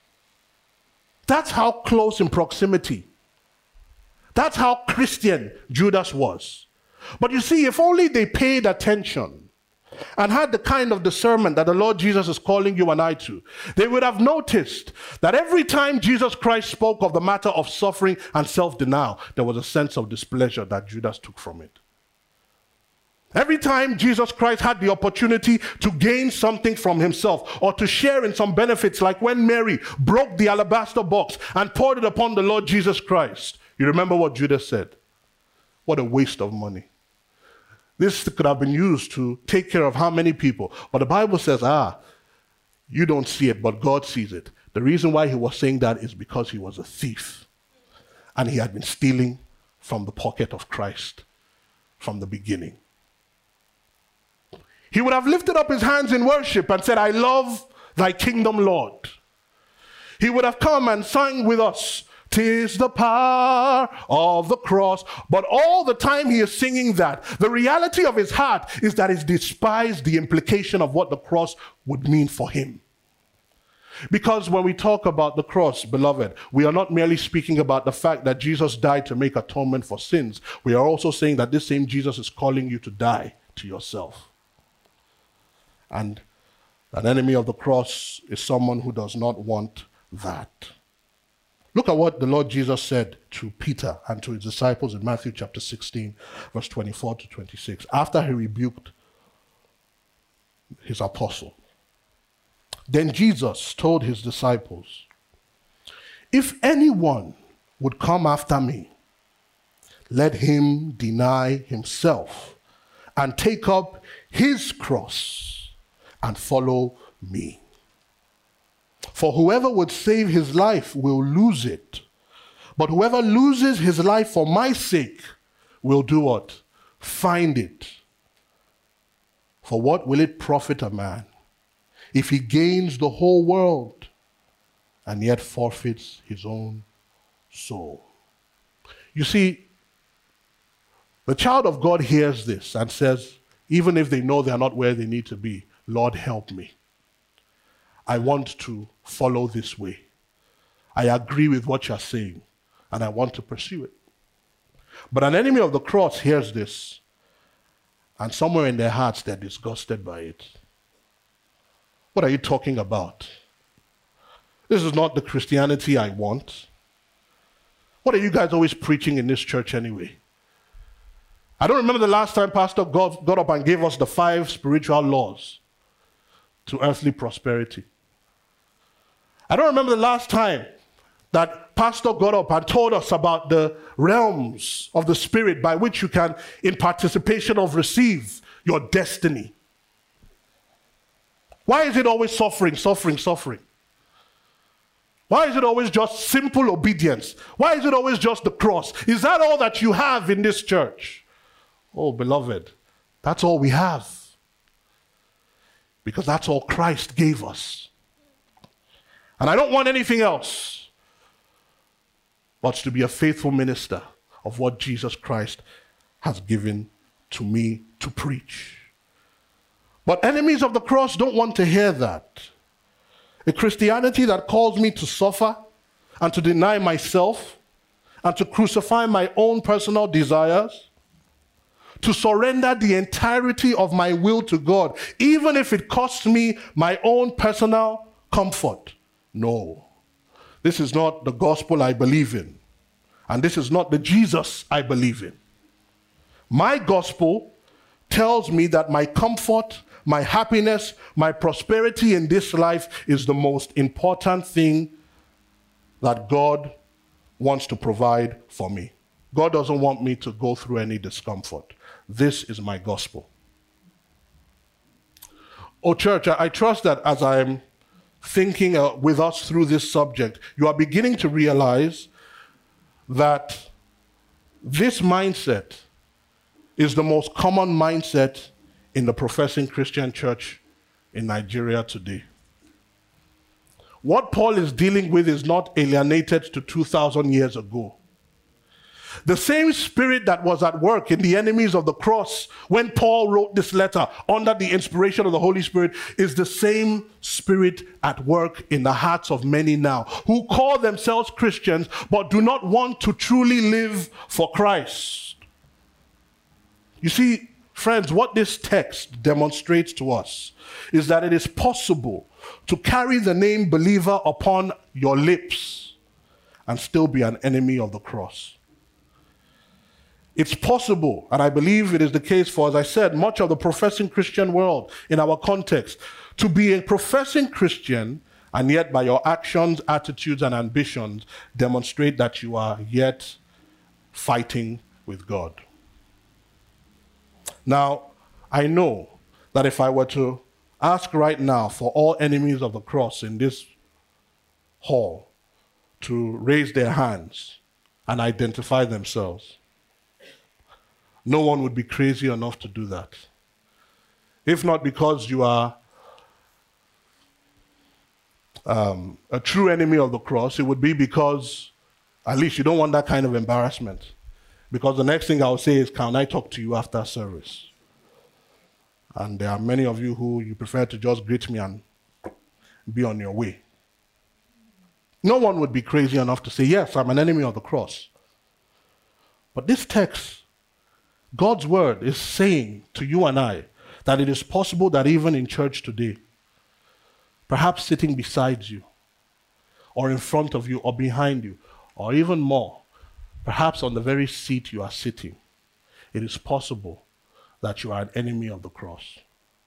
That's how close in proximity. That's how Christian Judas was. But you see, if only they paid attention and had the kind of discernment that the Lord Jesus is calling you and I to, they would have noticed that every time Jesus Christ spoke of the matter of suffering and self-denial, there was a sense of displeasure that Judas took from it. Every time Jesus Christ had the opportunity to gain something from himself or to share in some benefits, like when Mary broke the alabaster box and poured it upon the Lord Jesus Christ, you remember what Judas said? What a waste of money. This could have been used to take care of how many people? But the Bible says, you don't see it, but God sees it. The reason why he was saying that is because he was a thief. And he had been stealing from the pocket of Christ from the beginning. He would have lifted up his hands in worship and said, I love thy kingdom, Lord. He would have come and sang with us, 'tis the power of the cross. But all the time he is singing that, the reality of his heart is that he despised the implication of what the cross would mean for him. Because when we talk about the cross, beloved, we are not merely speaking about the fact that Jesus died to make atonement for sins. We are also saying that this same Jesus is calling you to die to yourself. And an enemy of the cross is someone who does not want that. Look at what the Lord Jesus said to Peter and to his disciples in Matthew chapter 16, verse 24 to 26, after he rebuked his apostle. Then Jesus told his disciples, if anyone would come after me, let him deny himself and take up his cross and follow me. For whoever would save his life will lose it. But whoever loses his life for my sake will do what? Find it. For what will it profit a man if he gains the whole world and yet forfeits his own soul? You see, the child of God hears this and says, even if they know they are not where they need to be, Lord, help me. I want to follow this way. I agree with what you're saying, and I want to pursue it. But an enemy of the cross hears this, and somewhere in their hearts they're disgusted by it. What are you talking about? This is not the Christianity I want. What are you guys always preaching in this church anyway? I don't remember the last time Pastor got up and gave us the 5 spiritual laws to earthly prosperity. I don't remember the last time that Pastor got up and told us about the realms of the Spirit by which you can, in participation of, receive your destiny. Why is it always suffering, suffering, suffering? Why is it always just simple obedience? Why is it always just the cross? Is that all that you have in this church? Oh, beloved, that's all we have. Because that's all Christ gave us. And I don't want anything else but to be a faithful minister of what Jesus Christ has given to me to preach. But enemies of the cross don't want to hear that. A Christianity that calls me to suffer and to deny myself and to crucify my own personal desires, to surrender the entirety of my will to God, even if it costs me my own personal comfort. No, this is not the gospel I believe in, and this is not the Jesus I believe in. My gospel tells me that my comfort, my happiness, my prosperity in this life is the most important thing that God wants to provide for me. God doesn't want me to go through any discomfort. This is my gospel. Oh, church, I trust that as I'm thinking with us through this subject, you are beginning to realize that this mindset is the most common mindset in the professing Christian church in Nigeria today. What Paul is dealing with is not alienated to 2,000 years ago. The same spirit that was at work in the enemies of the cross when Paul wrote this letter under the inspiration of the Holy Spirit is the same spirit at work in the hearts of many now who call themselves Christians but do not want to truly live for Christ. You see, friends, what this text demonstrates to us is that it is possible to carry the name believer upon your lips and still be an enemy of the cross. It's possible, and I believe it is the case for, as I said, much of the professing Christian world in our context, to be a professing Christian and yet by your actions, attitudes, and ambitions demonstrate that you are yet fighting with God. Now, I know that if I were to ask right now for all enemies of the cross in this hall to raise their hands and identify themselves, no one would be crazy enough to do that. If not because you are a true enemy of the cross, it would be because at least you don't want that kind of embarrassment. Because the next thing I'll say is, can I talk to you after service? And there are many of you who you prefer to just greet me and be on your way. No one would be crazy enough to say, yes, I'm an enemy of the cross. But this text, God's word, is saying to you and I that it is possible that even in church today, perhaps sitting beside you, or in front of you, or behind you, or even more, perhaps on the very seat you are sitting, it is possible that you are an enemy of the cross.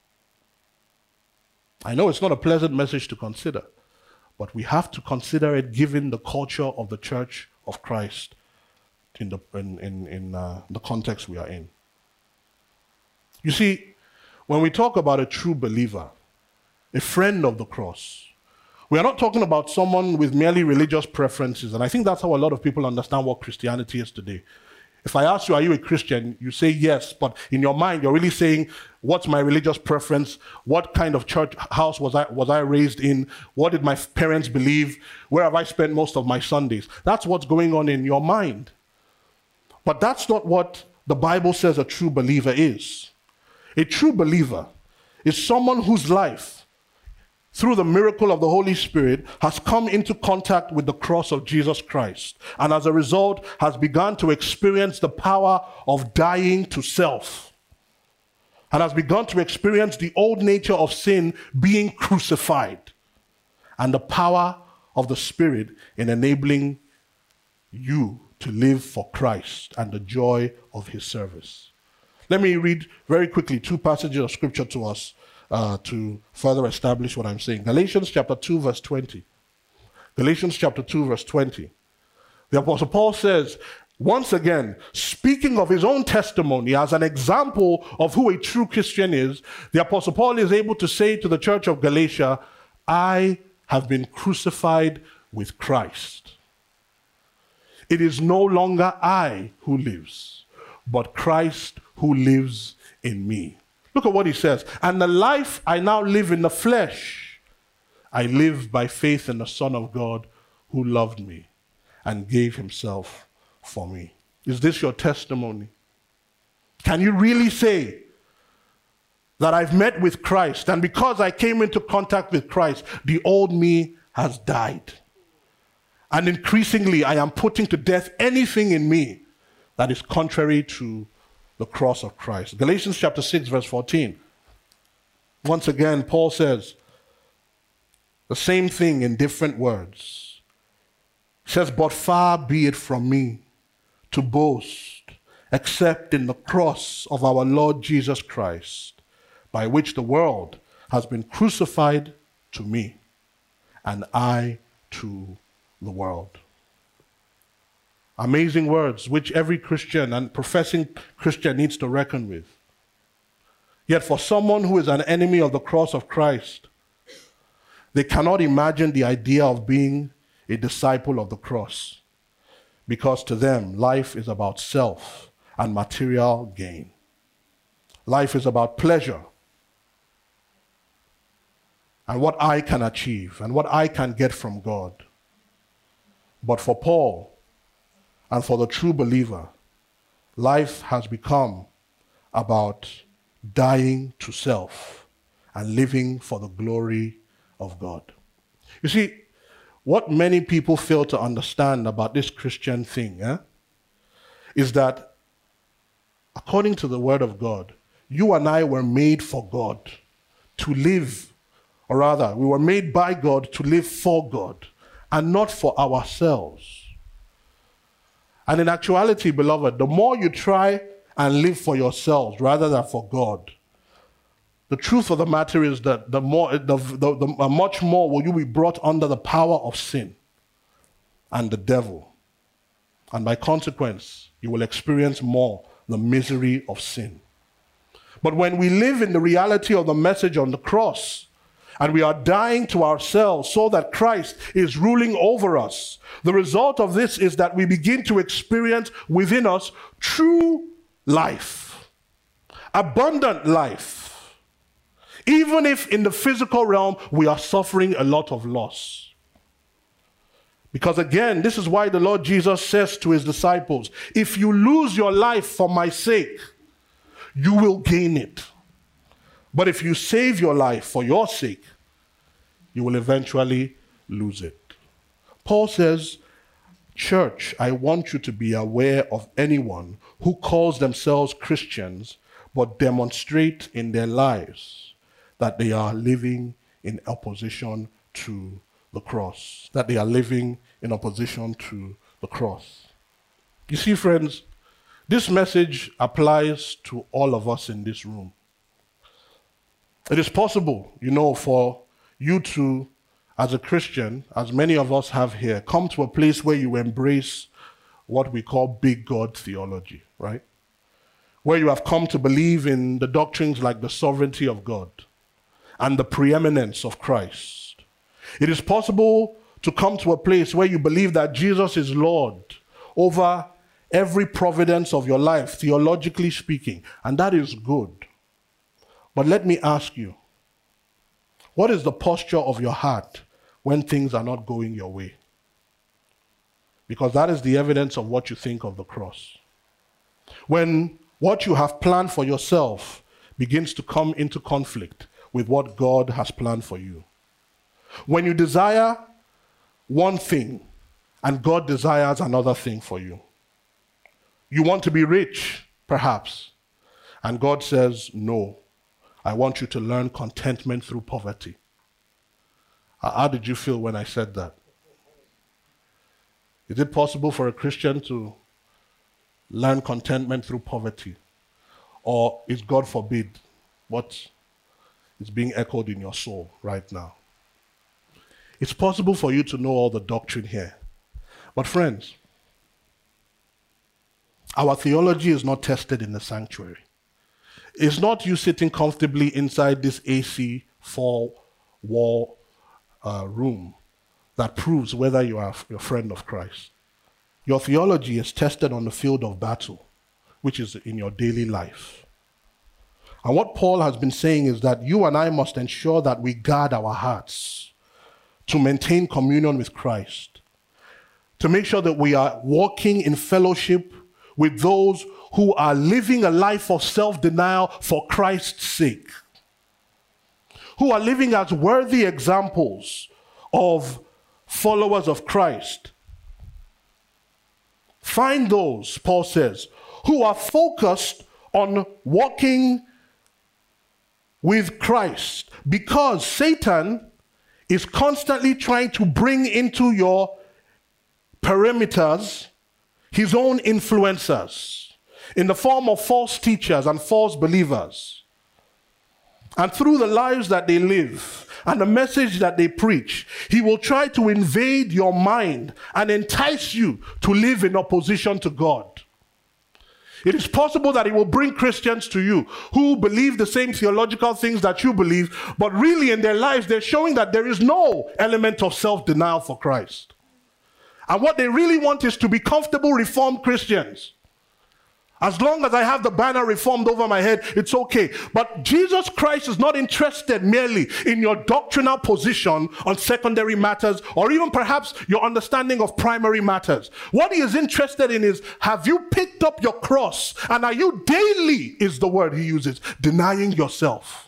I know it's not a pleasant message to consider, but we have to consider it given the culture of the Church of Christ in the context we are in. You see, when we talk about a true believer, a friend of the cross, we are not talking about someone with merely religious preferences, and I think that's how a lot of people understand what Christianity is today. If I ask you, are you a Christian? You say yes, but in your mind, you're really saying, what's my religious preference? What kind of church house was I raised in? What did my parents believe? Where have I spent most of my Sundays? That's what's going on in your mind. But that's not what the Bible says a true believer is. A true believer is someone whose life, through the miracle of the Holy Spirit, has come into contact with the cross of Jesus Christ, and as a result has begun to experience the power of dying to self, and has begun to experience the old nature of sin being crucified, and the power of the Spirit in enabling you to live for Christ and the joy of his service. Let me read very quickly 2 passages of scripture to us to further establish what I'm saying. Galatians chapter 2, verse 20. Galatians chapter 2, verse 20. The Apostle Paul says, once again, speaking of his own testimony as an example of who a true Christian is, the Apostle Paul is able to say to the church of Galatia, I have been crucified with Christ. It is no longer I who lives, but Christ who lives in me. Look at what he says. And the life I now live in the flesh, I live by faith in the Son of God who loved me and gave himself for me. Is this your testimony? Can you really say that I've met with Christ, and because I came into contact with Christ, the old me has died. And increasingly, I am putting to death anything in me that is contrary to the cross of Christ. Galatians chapter 6, verse 14. Once again, Paul says the same thing in different words. He says, but far be it from me to boast, except in the cross of our Lord Jesus Christ, by which the world has been crucified to me, and I to the world. Amazing words which every Christian and professing Christian needs to reckon with. Yet for someone who is an enemy of the cross of Christ, they cannot imagine the idea of being a disciple of the cross, because to them, life is about self and material gain. Life is about pleasure and what I can achieve and what I can get from God. But for Paul and for the true believer, life has become about dying to self and living for the glory of God. You see, what many people fail to understand about this Christian thing is that according to the Word of God, you and I were made for God to live, or rather, we were made by God to live for God and not for ourselves. And in actuality, beloved, the more you try and live for yourselves rather than for God, the truth of the matter is that much more will you be brought under the power of sin and the devil. And by consequence, you will experience more the misery of sin. But when we live in the reality of the message on the cross, and we are dying to ourselves so that Christ is ruling over us, the result of this is that we begin to experience within us true life, abundant life, even if in the physical realm we are suffering a lot of loss. Because again, this is why the Lord Jesus says to his disciples, if you lose your life for my sake, you will gain it. But if you save your life for your sake, you will eventually lose it. Paul says, church, I want you to be aware of anyone who calls themselves Christians but demonstrate in their lives that they are living in opposition to the cross, that they are living in opposition to the cross. You see, friends, this message applies to all of us in this room. It is possible, for you to, as a Christian, as many of us have here, come to a place where you embrace what we call big God theology, right? Where you have come to believe in the doctrines like the sovereignty of God and the preeminence of Christ. It is possible to come to a place where you believe that Jesus is Lord over every providence of your life, theologically speaking, and that is good. But let me ask you, what is the posture of your heart when things are not going your way? Because that is the evidence of what you think of the cross. When what you have planned for yourself begins to come into conflict with what God has planned for you. When you desire one thing and God desires another thing for you. You want to be rich, perhaps, and God says, no. I want you to learn contentment through poverty. How did you feel when I said that? Is it possible for a Christian to learn contentment through poverty? Or is, God forbid, what is being echoed in your soul right now? It's possible for you to know all the doctrine here. But friends, our theology is not tested in the sanctuary. It's not you sitting comfortably inside this AC four-wall room that proves whether you are a friend of Christ. Your theology is tested on the field of battle, which is in your daily life. And what Paul has been saying is that you and I must ensure that we guard our hearts to maintain communion with Christ, to make sure that we are walking in fellowship with those who are living a life of self-denial for Christ's sake, who are living as worthy examples of followers of Christ. Find those, Paul says, who are focused on walking with Christ, because Satan is constantly trying to bring into your perimeters his own influencers in the form of false teachers and false believers. And through the lives that they live and the message that they preach, he will try to invade your mind and entice you to live in opposition to God. It is possible that he will bring Christians to you who believe the same theological things that you believe, but really in their lives they're showing that there is no element of self-denial for Christ. And what they really want is to be comfortable Reformed Christians. As long as I have the banner Reformed over my head, it's okay. But Jesus Christ is not interested merely in your doctrinal position on secondary matters, or even perhaps your understanding of primary matters. What he is interested in is, have you picked up your cross? And are you daily, is the word he uses, denying yourself?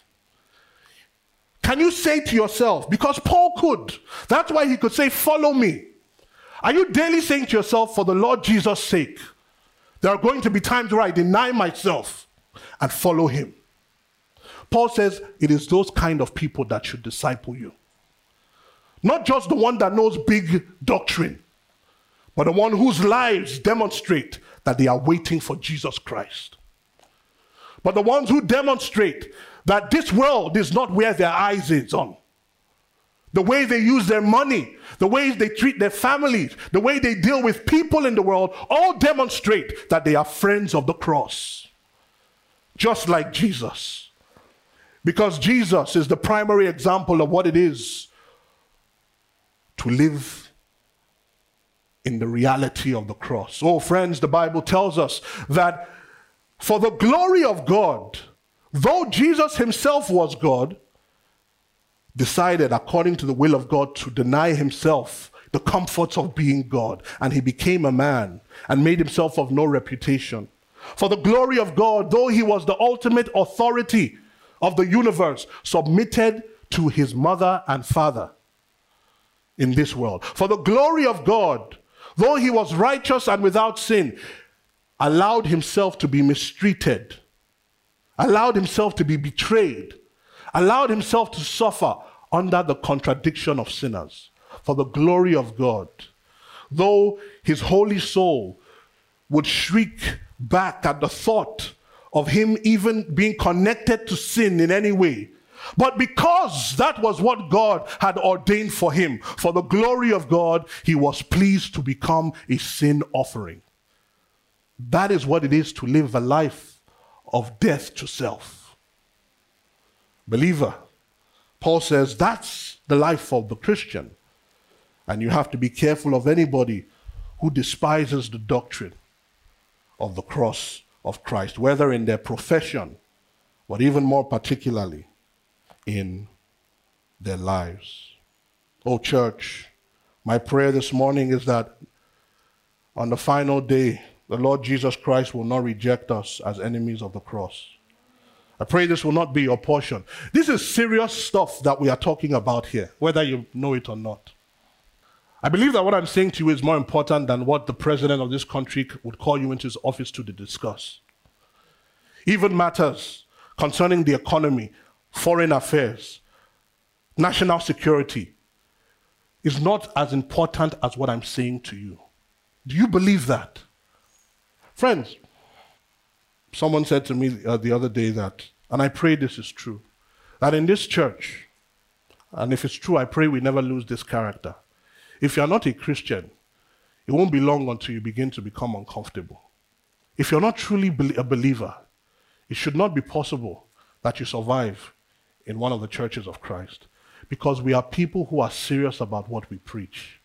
Can you say to yourself, because Paul could, that's why he could say, follow me. Are you daily saying to yourself, for the Lord Jesus' sake, there are going to be times where I deny myself and follow him? Paul says it is those kind of people that should disciple you. Not just the one that knows big doctrine, but the one whose lives demonstrate that they are waiting for Jesus Christ. But the ones who demonstrate that this world is not where their eyes is on. The way they use their money, the way they treat their families, the way they deal with people in the world, all demonstrate that they are friends of the cross. Just like Jesus. Because Jesus is the primary example of what it is to live in the reality of the cross. Oh, friends, the Bible tells us that for the glory of God, though Jesus himself was God, decided according to the will of God to deny himself the comforts of being God, and he became a man and made himself of no reputation. For the glory of God, though he was the ultimate authority of the universe, submitted to his mother and father in this world. For the glory of God, though he was righteous and without sin, allowed himself to be mistreated, allowed himself to be betrayed, allowed himself to suffer under the contradiction of sinners. For the glory of God, though his holy soul would shriek back at the thought of him even being connected to sin in any way, but because that was what God had ordained for him, for the glory of God, he was pleased to become a sin offering. That is what it is to live a life of death to self. Believer, Paul says that's the life of the Christian. And you have to be careful of anybody who despises the doctrine of the cross of Christ, whether in their profession, but even more particularly in their lives. Oh, church, my prayer this morning is that on the final day, the Lord Jesus Christ will not reject us as enemies of the cross. I pray this will not be your portion. This is serious stuff that we are talking about here, whether you know it or not. I believe that what I'm saying to you is more important than what the president of this country would call you into his office to discuss. Even matters concerning the economy, foreign affairs, national security is not as important as what I'm saying to you. Do you believe that? Friends, someone said to me the other day that, and I pray this is true, that in this church, and if it's true, I pray we never lose this character. If you're not a Christian, it won't be long until you begin to become uncomfortable. If you're not truly a believer, it should not be possible that you survive in one of the churches of Christ, because we are people who are serious about what we preach.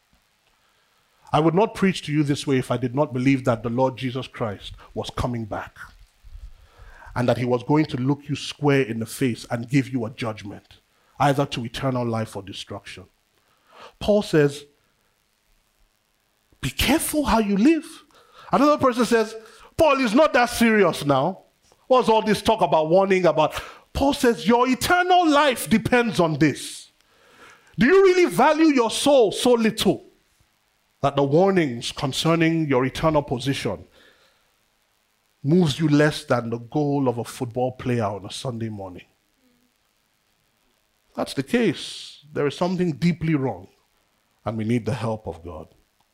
I would not preach to you this way if I did not believe that the Lord Jesus Christ was coming back and that he was going to look you square in the face and give you a judgment, either to eternal life or destruction. Paul says, be careful how you live. Another person says, Paul, is not that serious now. What's all this talk about warning about? Paul says, your eternal life depends on this. Do you really value your soul so little that the warnings concerning your eternal position moves you less than the goal of a football player on a Sunday morning? That's the case. There is something deeply wrong, and we need the help of God.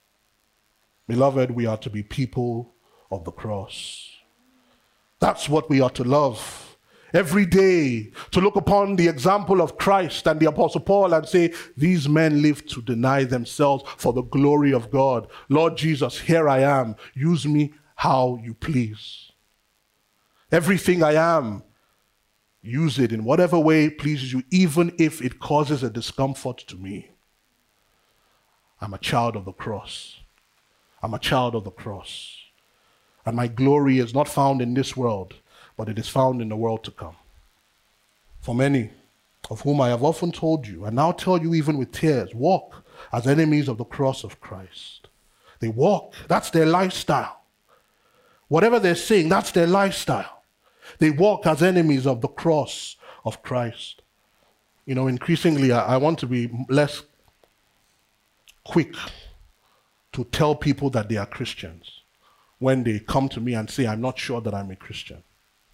Beloved, we are to be people of the cross. That's what we are to love. Every day, to look upon the example of Christ and the Apostle Paul and say, these men live to deny themselves for the glory of God. Lord Jesus, here I am. Use me how you please. Everything I am, use it in whatever way pleases you, even if it causes a discomfort to me. I'm a child of the cross. I'm a child of the cross. And my glory is not found in this world, but it is found in the world to come. For many, of whom I have often told you, and now tell you even with tears, walk as enemies of the cross of Christ. They walk. That's their lifestyle. Whatever they're saying, that's their lifestyle. They walk as enemies of the cross of Christ. You know, increasingly, I want to be less quick to tell people that they are Christians when they come to me and say, I'm not sure that I'm a Christian.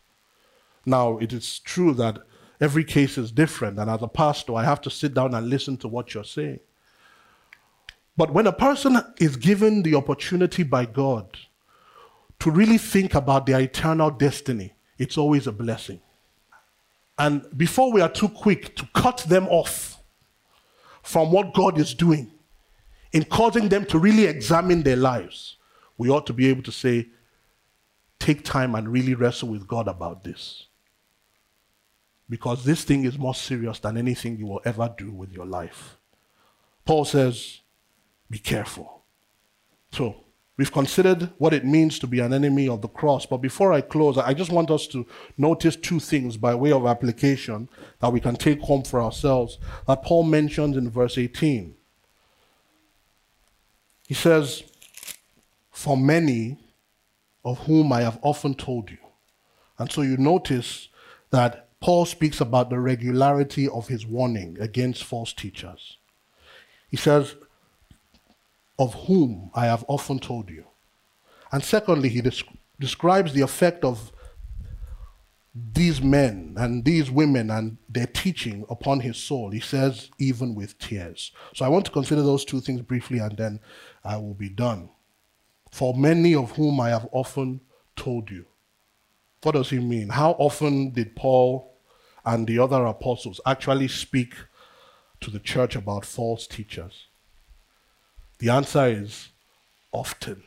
Now, it is true that every case is different, and as a pastor, I have to sit down and listen to what you're saying. But when a person is given the opportunity by God to really think about their eternal destiny, it's always a blessing. And before we are too quick to cut them off from what God is doing in causing them to really examine their lives, we ought to be able to say, take time and really wrestle with God about this. Because this thing is more serious than anything you will ever do with your life. Paul says, be careful. So, we've considered what it means to be an enemy of the cross. But before I close, I just want us to notice two things by way of application that we can take home for ourselves that Paul mentions in verse 18. He says, for many of whom I have often told you. And so you notice that Paul speaks about the regularity of his warning against false teachers. He says, of whom I have often told you. And secondly, he describes the effect of these men and these women and their teaching upon his soul. He says, even with tears. So I want to consider those two things briefly, and then I will be done. For many of whom I have often told you. What does he mean? How often did Paul and the other apostles actually speak to the church about false teachers? The answer is often.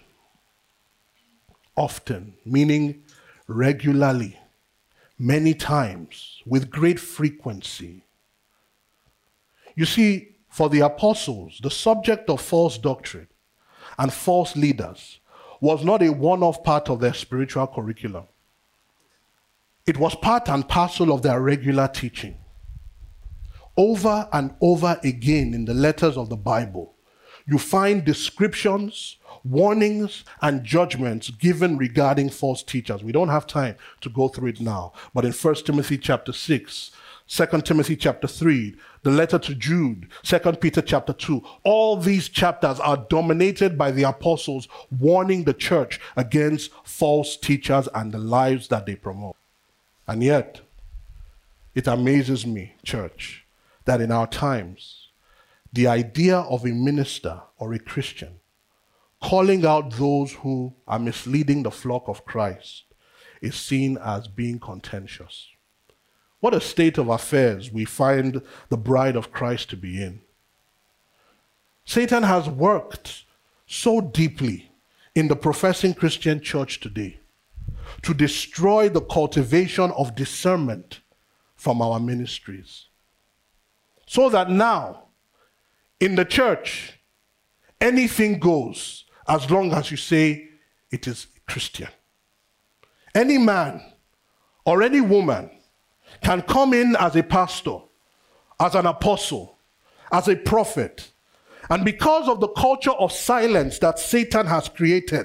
Often, meaning regularly, many times, with great frequency. You see, for the apostles, the subject of false doctrine and false leaders was not a one-off part of their spiritual curriculum. It was part and parcel of their regular teaching. Over and over again in the letters of the Bible, you find descriptions, warnings, and judgments given regarding false teachers. We don't have time to go through it now, but in 1 Timothy chapter 6, 2 Timothy chapter 3, the letter to Jude, 2 Peter chapter 2, all these chapters are dominated by the apostles warning the church against false teachers and the lives that they promote. And yet, it amazes me, church, that in our times, the idea of a minister or a Christian calling out those who are misleading the flock of Christ is seen as being contentious. What a state of affairs we find the bride of Christ to be in. Satan has worked so deeply in the professing Christian church today to destroy the cultivation of discernment from our ministries. So that now, in the church, anything goes as long as you say it is Christian. Any man or any woman can come in as a pastor, as an apostle, as a prophet, and because of the culture of silence that Satan has created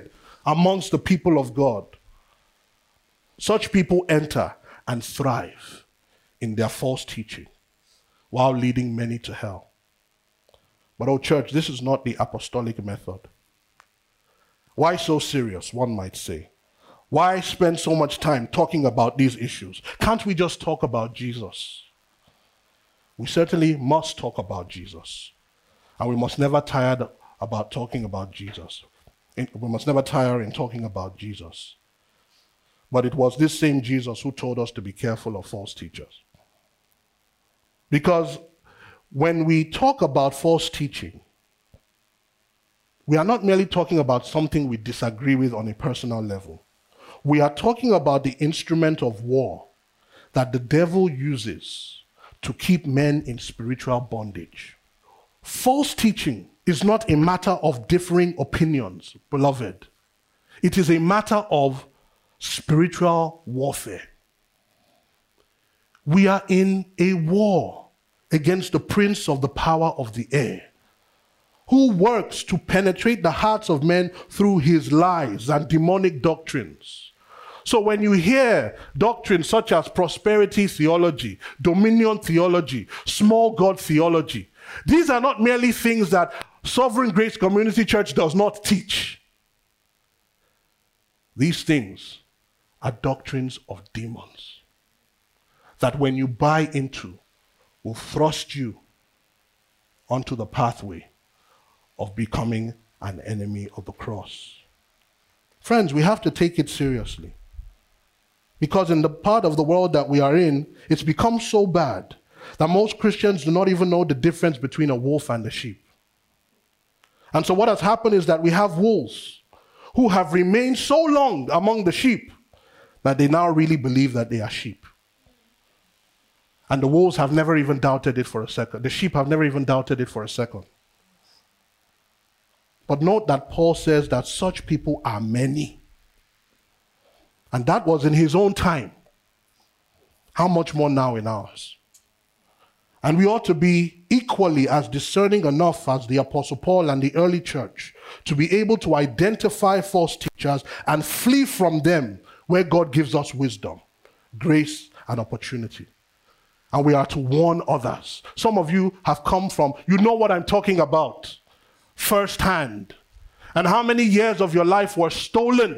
amongst the people of God. Such people enter and thrive in their false teaching while leading many to hell. But oh church, this is not the apostolic method. Why so serious, one might say? Why spend so much time talking about these issues? Can't we just talk about Jesus? We certainly must talk about Jesus. And we must never tire about talking about Jesus. We must never tire in talking about Jesus. But it was this same Jesus who told us to be careful of false teachers. Because when we talk about false teaching, we are not merely talking about something we disagree with on a personal level. We are talking about the instrument of war that the devil uses to keep men in spiritual bondage. False teaching is not a matter of differing opinions, beloved. It is a matter of spiritual warfare. We are in a war against the prince of the power of the air, who works to penetrate the hearts of men through his lies and demonic doctrines. So when you hear doctrines such as prosperity theology, dominion theology, small God theology, these are not merely things that Sovereign Grace Community Church does not teach. These things are doctrines of demons that when you buy into, will thrust you onto the pathway of becoming an enemy of the cross. Friends, we have to take it seriously. Because in the part of the world that we are in, it's become so bad that most Christians do not even know the difference between a wolf and a sheep. And so what has happened is that we have wolves who have remained so long among the sheep that they now really believe that they are sheep. And the wolves have never even doubted it for a second. The sheep have never even doubted it for a second. But note that Paul says that such people are many. And that was in his own time. How much more now in ours? And we ought to be equally as discerning enough as the Apostle Paul and the early church to be able to identify false teachers and flee from them where God gives us wisdom, grace, and opportunity. And we are to warn others. Some of you have come from, you know what I'm talking about, firsthand. And how many years of your life were stolen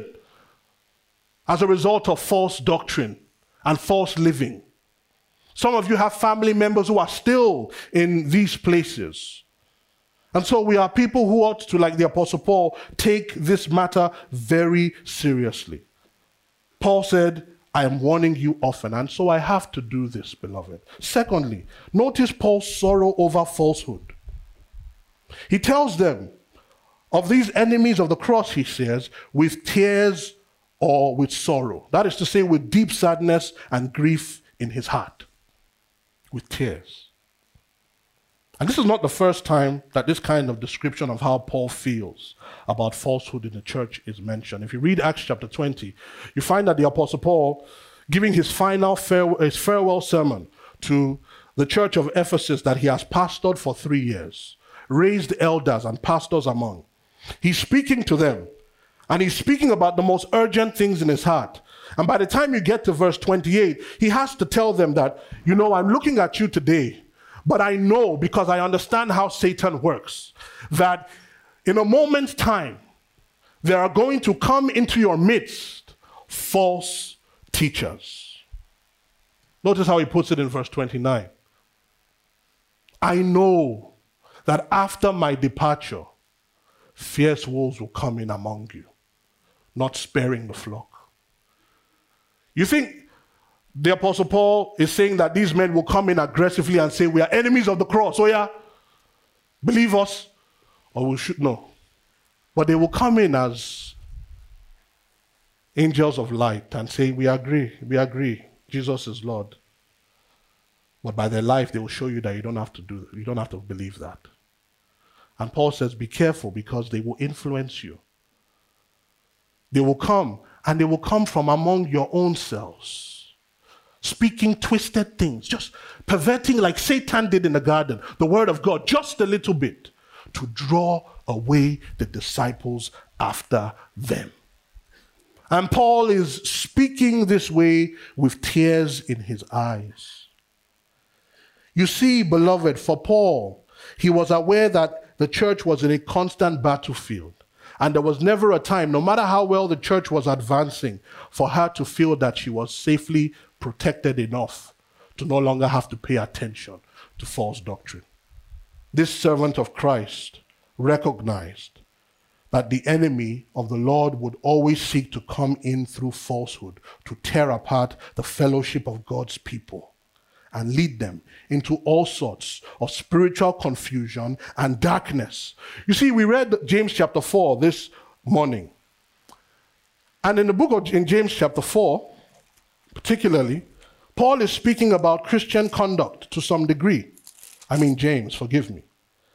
as a result of false doctrine and false living. Some of you have family members who are still in these places. And so we are people who ought to, like the Apostle Paul, take this matter very seriously. Paul said, I am warning you often, and so I have to do this, beloved. Secondly, notice Paul's sorrow over falsehood. He tells them of these enemies of the cross, he says, with tears or with sorrow. That is to say, with deep sadness and grief in his heart. With tears. And this is not the first time that this kind of description of how Paul feels about falsehood in the church is mentioned. If you read Acts chapter 20, you find that the Apostle Paul, giving his final farewell sermon to the church of Ephesus that he has pastored for 3 years, raised elders and pastors among, he's speaking to them. And he's speaking about the most urgent things in his heart. And by the time you get to verse 28, he has to tell them that, you know, I'm looking at you today, but I know, because I understand how Satan works, that in a moment's time, there are going to come into your midst false teachers. Notice how he puts it in verse 29. I know that after my departure, fierce wolves will come in among you, not sparing the flock. You think the Apostle Paul is saying that these men will come in aggressively and say, we are enemies of the cross, oh yeah, believe us, or we should know. But they will come in as angels of light and say, we agree, Jesus is Lord. But by their life, they will show you that you don't have to believe that. And Paul says, be careful, because they will influence you. They will come, and they will come from among your own selves, speaking twisted things, just perverting like Satan did in the garden, the word of God, just a little bit, to draw away the disciples after them. And Paul is speaking this way with tears in his eyes. You see, beloved, for Paul, he was aware that the church was in a constant battlefield. And there was never a time, no matter how well the church was advancing, for her to feel that she was safely protected enough to no longer have to pay attention to false doctrine. This servant of Christ recognized that the enemy of the Lord would always seek to come in through falsehood, to tear apart the fellowship of God's people and lead them into all sorts of spiritual confusion and darkness. You see, we read James chapter 4 this morning. And in James chapter 4, particularly, Paul is speaking about Christian conduct to some degree. James, forgive me.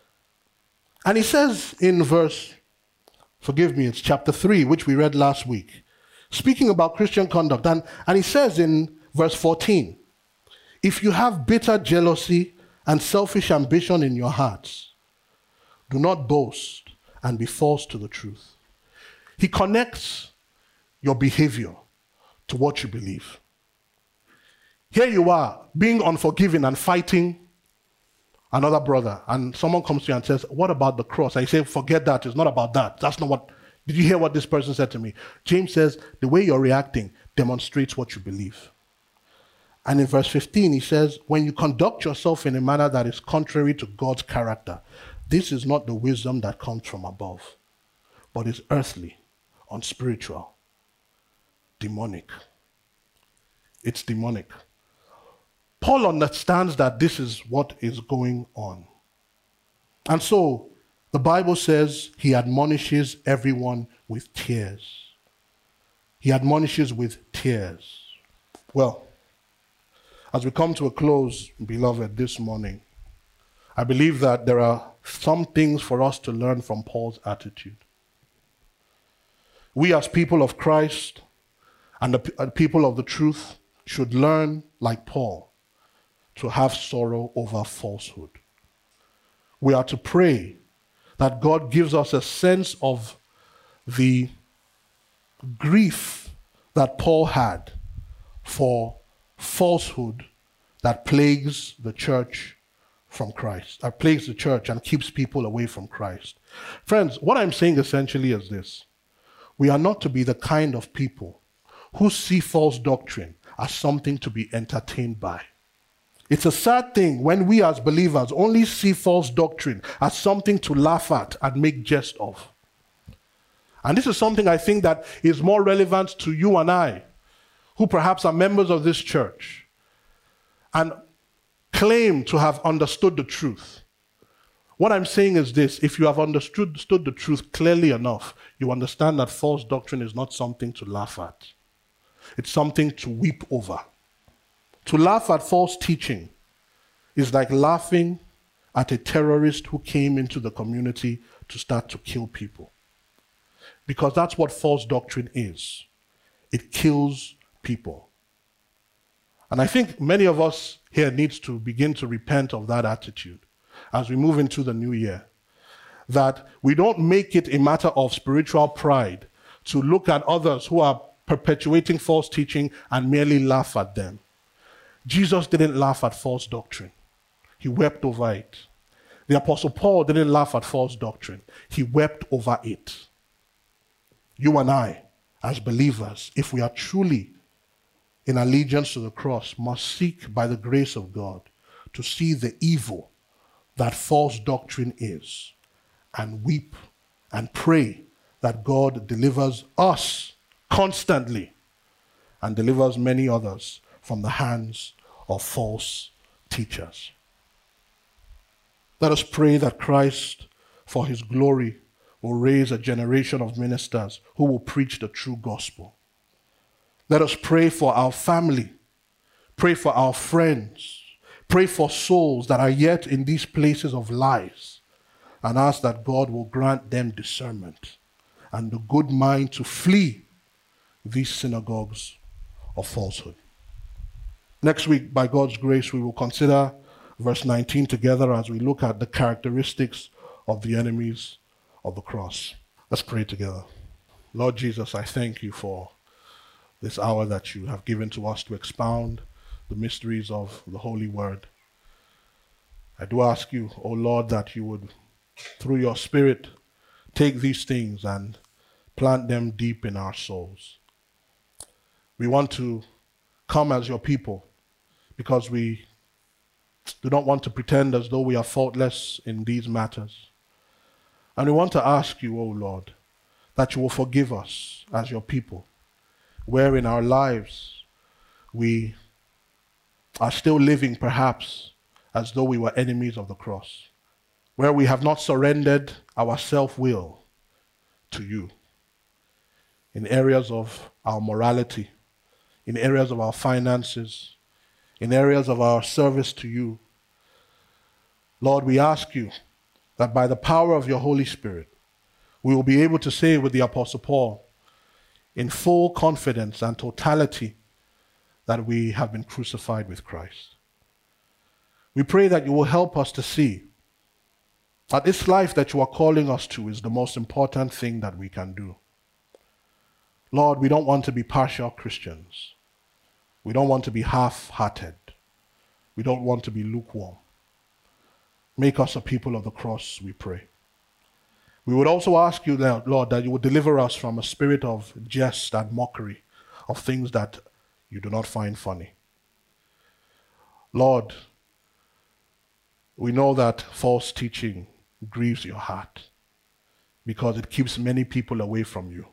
And he says in it's chapter 3, which we read last week, speaking about Christian conduct. And he says in verse 14, if you have bitter jealousy and selfish ambition in your hearts, do not boast and be false to the truth. He connects your behavior to what you believe. Here you are, being unforgiving and fighting another brother, and someone comes to you and says, what about the cross? I say, forget that, it's not about that. That's not what, did you hear what this person said to me? James says, the way you're reacting demonstrates what you believe. And in verse 15, he says, when you conduct yourself in a manner that is contrary to God's character, this is not the wisdom that comes from above, but is earthly, unspiritual, demonic. It's demonic. Paul understands that this is what is going on. And so, the Bible says he admonishes everyone with tears. He admonishes with tears. Well, as we come to a close, beloved, this morning, I believe that there are some things for us to learn from Paul's attitude. We as people of Christ and the people of the truth should learn, like Paul, to have sorrow over falsehood. We are to pray that God gives us a sense of the grief that Paul had for falsehood that plagues the church from Christ, that plagues the church and keeps people away from Christ. Friends, what I'm saying essentially is this. We are not to be the kind of people who see false doctrine as something to be entertained by. It's a sad thing when we as believers only see false doctrine as something to laugh at and make jest of. And this is something I think that is more relevant to you and I, who perhaps are members of this church and claim to have understood the truth. What I'm saying is this: if you have understood the truth clearly enough, you understand that false doctrine is not something to laugh at. It's something to weep over. To laugh at false teaching is like laughing at a terrorist who came into the community to start to kill people. Because that's what false doctrine is. It kills people. And I think many of us here needs to begin to repent of that attitude as we move into the new year. That we don't make it a matter of spiritual pride to look at others who are perpetuating false teaching and merely laugh at them. Jesus didn't laugh at false doctrine. He wept over it. The Apostle Paul didn't laugh at false doctrine. He wept over it. You and I, as believers, if we are truly in allegiance to the cross, must seek by the grace of God to see the evil that false doctrine is and weep and pray that God delivers us constantly and delivers many others from the hands of false teachers. Let us pray that Christ, for his glory, will raise a generation of ministers who will preach the true gospel. Let us pray for our family, pray for our friends, pray for souls that are yet in these places of lies, and ask that God will grant them discernment and the good mind to flee these synagogues of falsehood. Next week, by God's grace, we will consider verse 19 together as we look at the characteristics of the enemies of the cross. Let's pray together. Lord Jesus, I thank you for this hour that you have given to us to expound the mysteries of the Holy Word. I do ask you, O Lord, that you would, through your Spirit, take these things and plant them deep in our souls. We want to come as your people because we do not want to pretend as though we are faultless in these matters. And we want to ask you, O Lord, that you will forgive us as your people, where in our lives we are still living perhaps as though we were enemies of the cross, where we have not surrendered our self-will to you, in areas of our morality, in areas of our finances, in areas of our service to you. Lord, we ask you that by the power of your Holy Spirit, we will be able to say with the Apostle Paul, in full confidence and totality, that we have been crucified with Christ. We pray that you will help us to see that this life that you are calling us to is the most important thing that we can do. Lord, we don't want to be partial Christians. We don't want to be half-hearted. We don't want to be lukewarm. Make us a people of the cross, we pray. We would also ask you, Lord, that you would deliver us from a spirit of jest and mockery, of things that you do not find funny. Lord, we know that false teaching grieves your heart because it keeps many people away from you.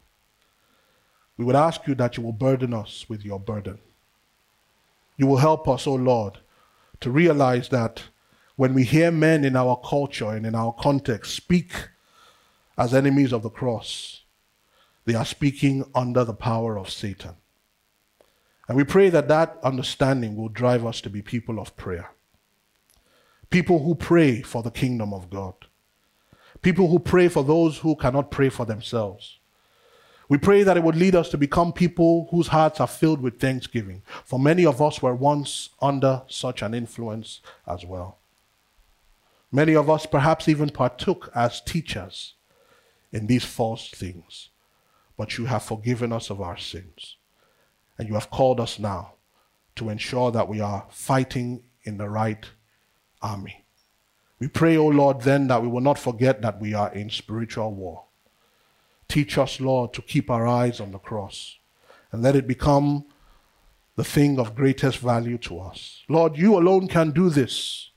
We would ask you that you will burden us with your burden. You will help us, O Lord, to realize that when we hear men in our culture and in our context speak as enemies of the cross, they are speaking under the power of Satan. And we pray that that understanding will drive us to be people of prayer. People who pray for the kingdom of God. People who pray for those who cannot pray for themselves. We pray that it would lead us to become people whose hearts are filled with thanksgiving. For many of us were once under such an influence as well. Many of us perhaps even partook as teachers in these false things. But you have forgiven us of our sins. And you have called us now to ensure that we are fighting in the right army. We pray, O Lord, then that we will not forget that we are in spiritual war. Teach us, Lord, to keep our eyes on the cross and let it become the thing of greatest value to us. Lord, you alone can do this.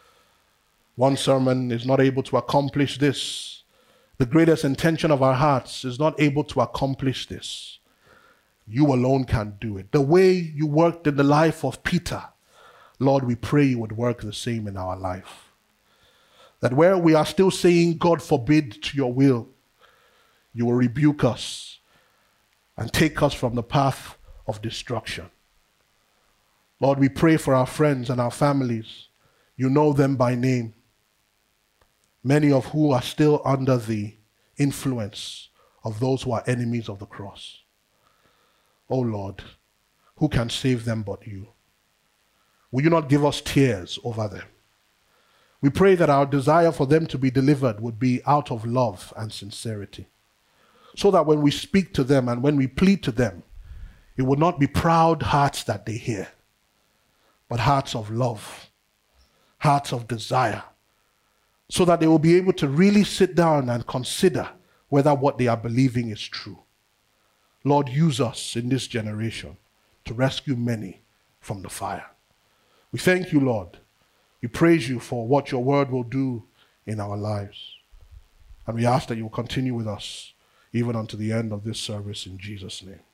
One sermon is not able to accomplish this. The greatest intention of our hearts is not able to accomplish this. You alone can do it. The way you worked in the life of Peter, Lord, we pray you would work the same in our life. That where we are still saying, God forbid to your will, you will rebuke us and take us from the path of destruction. Lord, we pray for our friends and our families. You know them by name. Many of who are still under the influence of those who are enemies of the cross. Oh Lord, who can save them but you? Will you not give us tears over them? We pray that our desire for them to be delivered would be out of love and sincerity. So that when we speak to them and when we plead to them, it would not be proud hearts that they hear, but hearts of love, hearts of desire, so that they will be able to really sit down and consider whether what they are believing is true. Lord, use us in this generation to rescue many from the fire. We thank you, Lord. We praise you for what your word will do in our lives. And we ask that you will continue with us even unto the end of this service in Jesus' name.